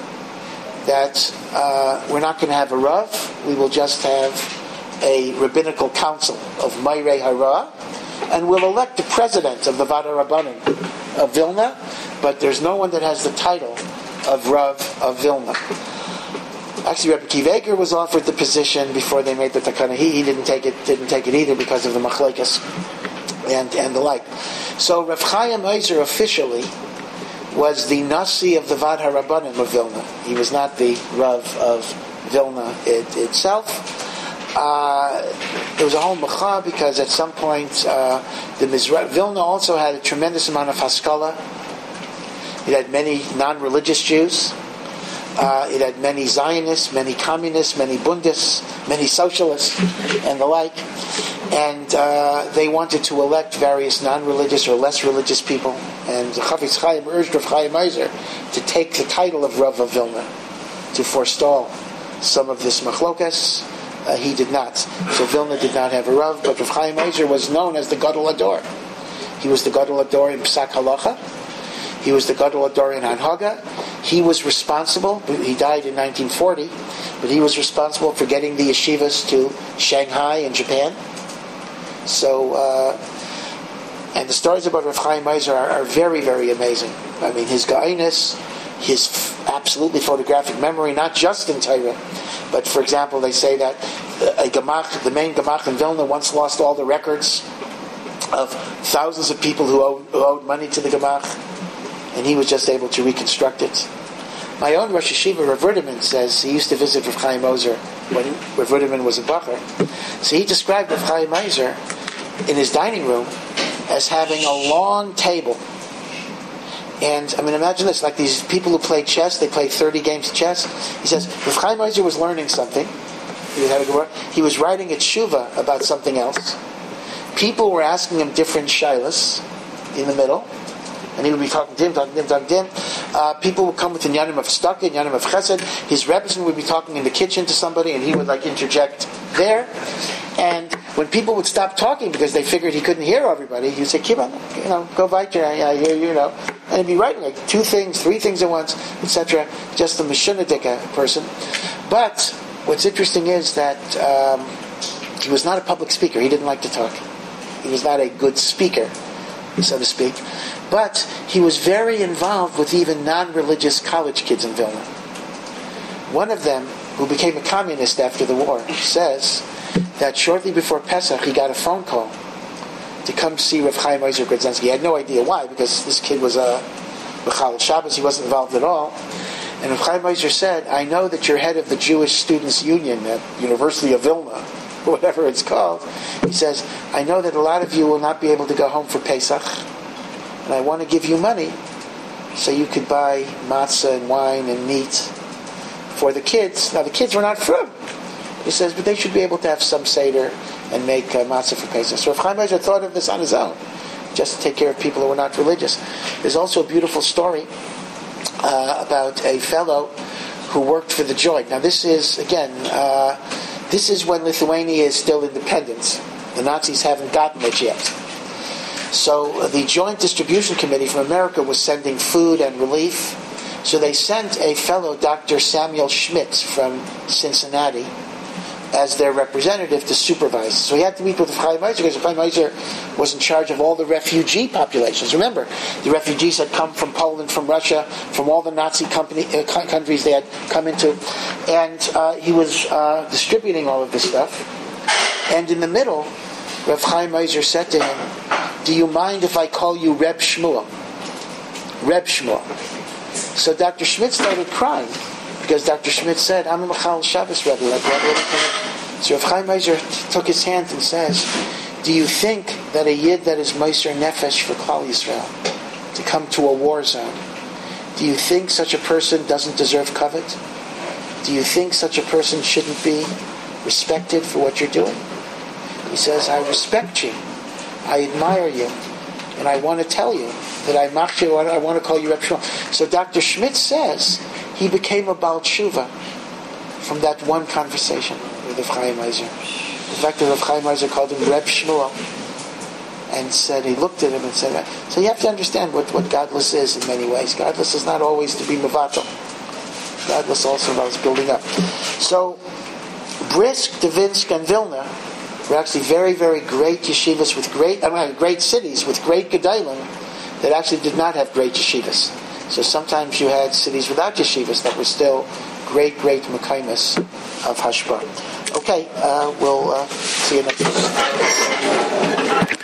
that uh, we're not going to have a Rav. We will just have a rabbinical council of Mairei Hara, and we'll elect the president of the Vada Rabbanim of Vilna, but there's no one that has the title of Rav of Vilna. Actually, Rebbe Akiva Eiger was offered the position before they made the takana. He, he didn't take it, didn't take it either because of the machlekes and and the like. So Rav Chaim Ozer officially was the Nasi of the Vada Rabbanim of Vilna. He was not the Rav of Vilna it, itself. Uh, there was a whole mecha because at some point uh, the Mizra- Vilna also had a tremendous amount of Haskalah. It had many non-religious Jews. Uh, it had many Zionists, many communists, many Bundists, many socialists, and the like. And uh, they wanted to elect various non-religious or less religious people. And Chafetz Chaim urged Rav Chaim Ozer to take the title of Rav of Vilna to forestall some of this machlokas. Uh, he did not. So Vilna did not have a Rav, but Rav Chaim Ozer was known as the Gadol Hador. He was the Gadol Hador in Psak Halacha. He was the Gadol Hador in Hanhaga. He was responsible, he died in nineteen forty, but he was responsible for getting the yeshivas to Shanghai in Japan. So, uh, and the stories about Rav Chaim Ozer are, are very, very amazing. I mean, his ga'inus, his f- absolutely photographic memory, not just in Torah, but for example, they say that a Gemach, the main Gemach in Vilna, once lost all the records of thousands of people who owed, who owed money to the Gemach. and he was just able to reconstruct it. My own Rosh Yeshiva, Rav Ruderman, says he used to visit Rav Chaim Ozer when Rav Ruderman was a bacher. So he described Rav Chaim Ozer in his dining room as having a long table. And, I mean, imagine this, like these people who play chess, they play thirty games of chess. He says, Rav Chaim Ozer was learning something. He was, having a, he was writing a tshuva about something else. People were asking him different shilas in the middle. And he would be talking to him, talking to him, talking to him. Uh, people would come with inyanim of staka, inyanim of chesed. His rebbetzin would be talking in the kitchen to somebody, and he would like interject there. And when people would stop talking because they figured he couldn't hear everybody, he would say, "Keep on, you know, go weiter, I, I hear you, you know." And he'd be writing like two things, three things at once, et cetera. Just a meshunadika person. But what's interesting is that um, he was not a public speaker. He didn't like to talk. He was not a good speaker, so to speak. But he was very involved with even non-religious college kids in Vilna. One of them, who became a communist after the war, says that shortly before Pesach he got a phone call to come see Rav Chaim Ozer Grodzinski. He had no idea why, because this kid was a B'chal Shabbos, he wasn't involved at all. And Rav Chaim Ozer said, "I know that you're head of the Jewish Students' Union at University of Vilna," whatever it's called. He says, "I know that a lot of you will not be able to go home for Pesach, and I want to give you money so you could buy matzah and wine and meat for the kids." Now, the kids were not from. He says, but they should be able to have some seder and make uh, matzah for Pesach. So Rav Chaim Ozer thought of this on his own, just to take care of people who were not religious. There's also a beautiful story uh, about a fellow who worked for the Joint. Now, this is, again, uh, this is when Lithuania is still independent. The Nazis haven't gotten it yet. So uh, the Joint Distribution Committee from America was sending food and relief. So they sent a fellow, Doctor Samuel Schmitz from Cincinnati, as their representative to supervise. So he had to meet with Chaim Ozer because Chaim Ozer was in charge of all the refugee populations. Remember, the refugees had come from Poland, from Russia, from all the Nazi company, uh, countries they had come into. And uh, he was uh, distributing all of this stuff. And in the middle, Rav Chaim Ozer said to him, "Do you mind if I call you Reb Shmuel?" Reb Shmuel. So Doctor Schmidt started crying because Doctor Schmidt said, "I'm a B'chal Shabbos Rebbe." Like, what, what so Rav Chaim Ozer took his hand and says, "Do you think that a yid that is Meiser Nefesh for Klal Yisrael to come to a war zone, do you think such a person doesn't deserve kavod? Do you think such a person shouldn't be respected for what you're doing?" He says, "I respect you, I admire you, and I want to tell you that I mach you, I want to call you Reb Shmuel." So Doctor Schmidt says he became a Baal Tshuva from that one conversation with Rav Chaim Ozer. The fact that Rav Chaim Ozer called him Reb Shmuel and said, he looked at him and said, so you have to understand what, what godless is in many ways. Godless is not always to be mevatel. Godless also involves building up. So Brisk, Dvinsk, and Vilna were actually very, very great yeshivas with great, I mean, great cities with great gedalim that actually did not have great yeshivas. So sometimes you had cities without yeshivas that were still great, great mekaymes of hashpah. Okay, uh, we'll uh, see you next time.